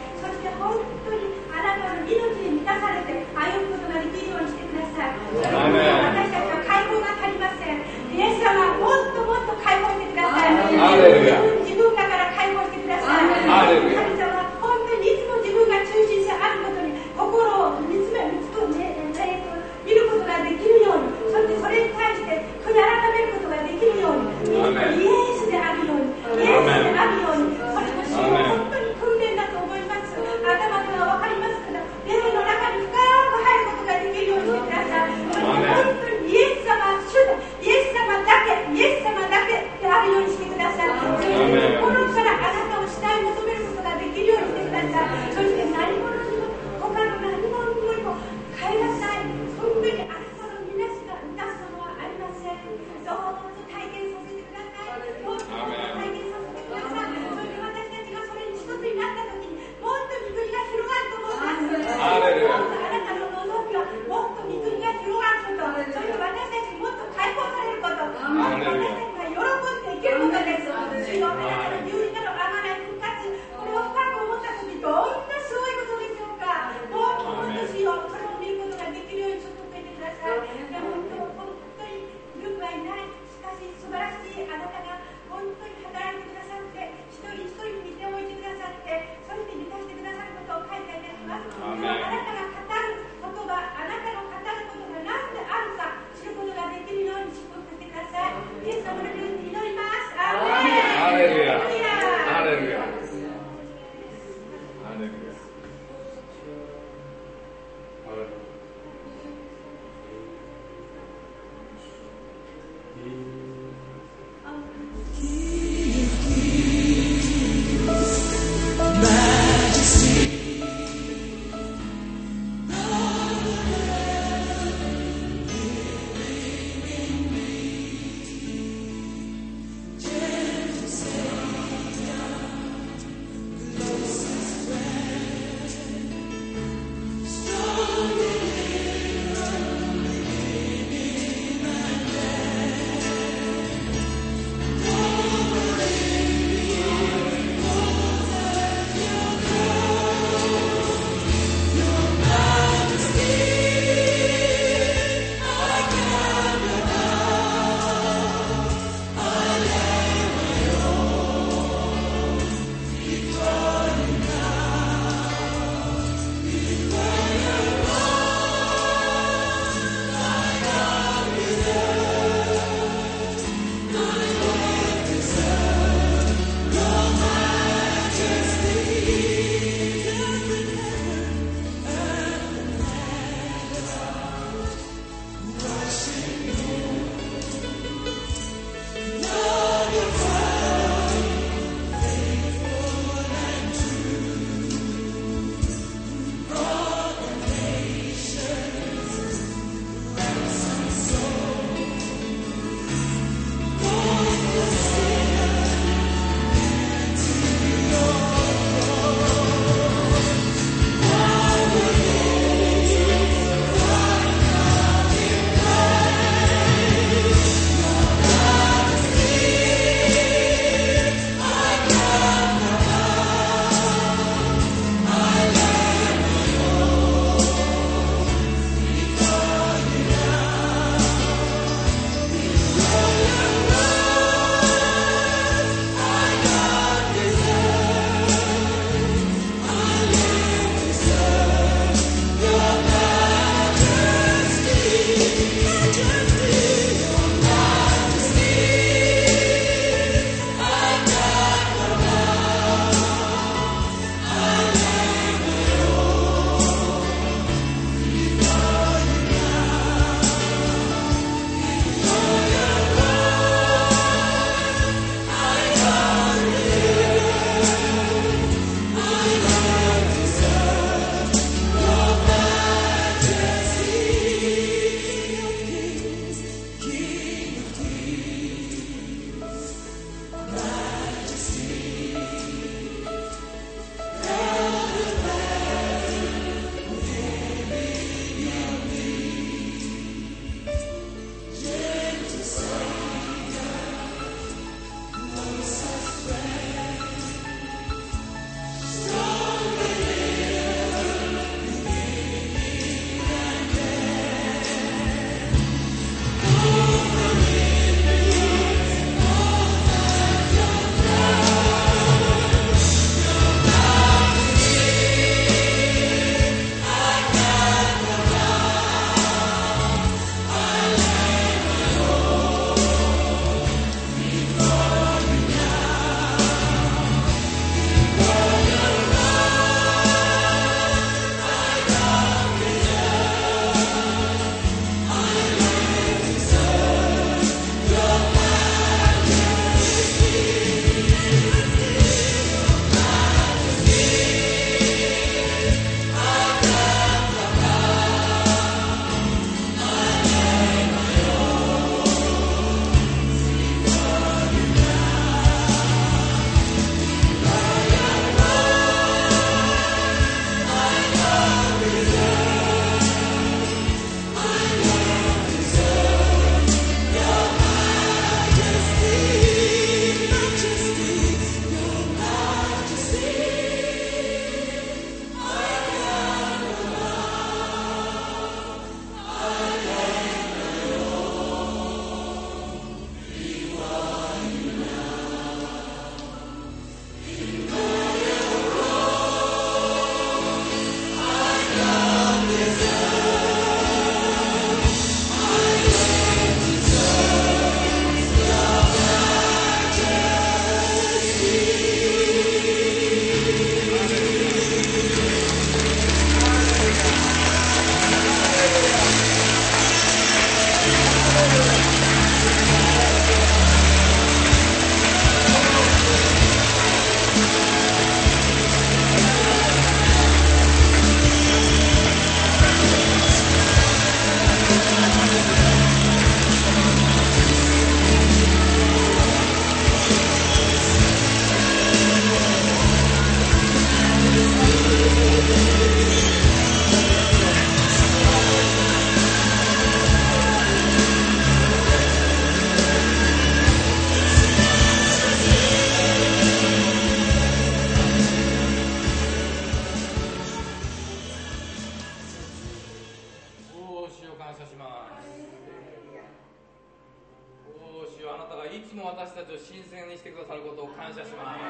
つも私たちを新鮮にしてくださることを感謝します。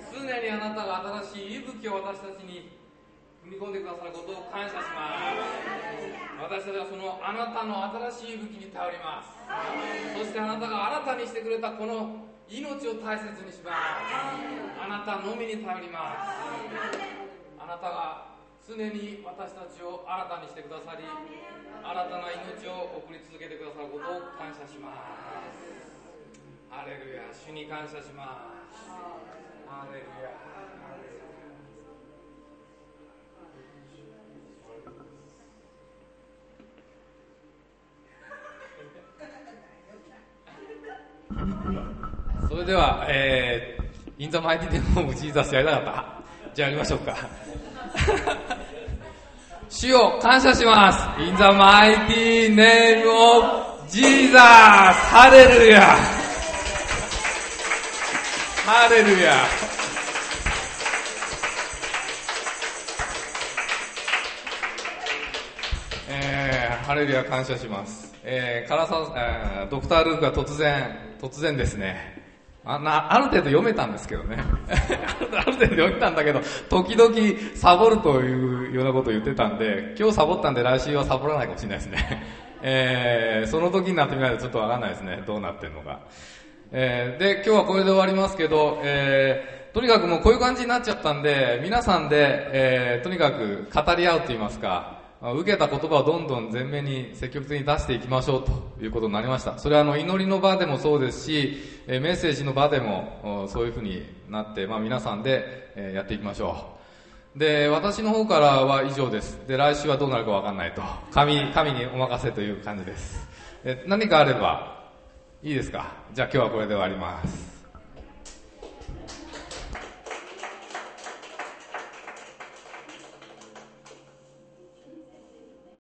常にあなたが新しい息吹を私たちに踏み込んでくださることを感謝します。私たちはそのあなたの新しい息吹に頼ります。そしてあなたが新たにしてくれたこの命を大切にします。あなたのみに頼ります。あなたが常に私たちを新たにしてくださり、新たな命を送り続けてくださることを感謝します。ハレルヤ、主に感謝します。ハレルヤ。 それでは、えー、In the Mighty Name of Jesus やりたかった。じゃあやりましょうか。主を感謝します。In the Mighty Name of Jesus! ハレルヤハレルヤえー、ハレルヤ感謝します。えー、唐沢、えー、ドクター・ルークが突然、突然ですね、あ, なある程度読めたんですけどね。ある程度読めたんだけど、時々サボるというようなことを言ってたんで、今日サボったんで来週はサボらないかもしれないですね。えー、その時になってみないとちょっとわかんないですね。どうなってるのか。えー、で、今日はこれで終わりますけど、えー、とにかくもうこういう感じになっちゃったんで、皆さんで、えー、とにかく語り合うと言いますか、受けた言葉をどんどん前面に積極的に出していきましょうということになりました。それはあの祈りの場でもそうですし、メッセージの場でもそういうふうになって、まあ皆さんでやっていきましょう。で、私の方からは以上です。で、来週はどうなるかわかんないと。神、神にお任せという感じです。何かあればいいですか？じゃあ今日はこれで終わります。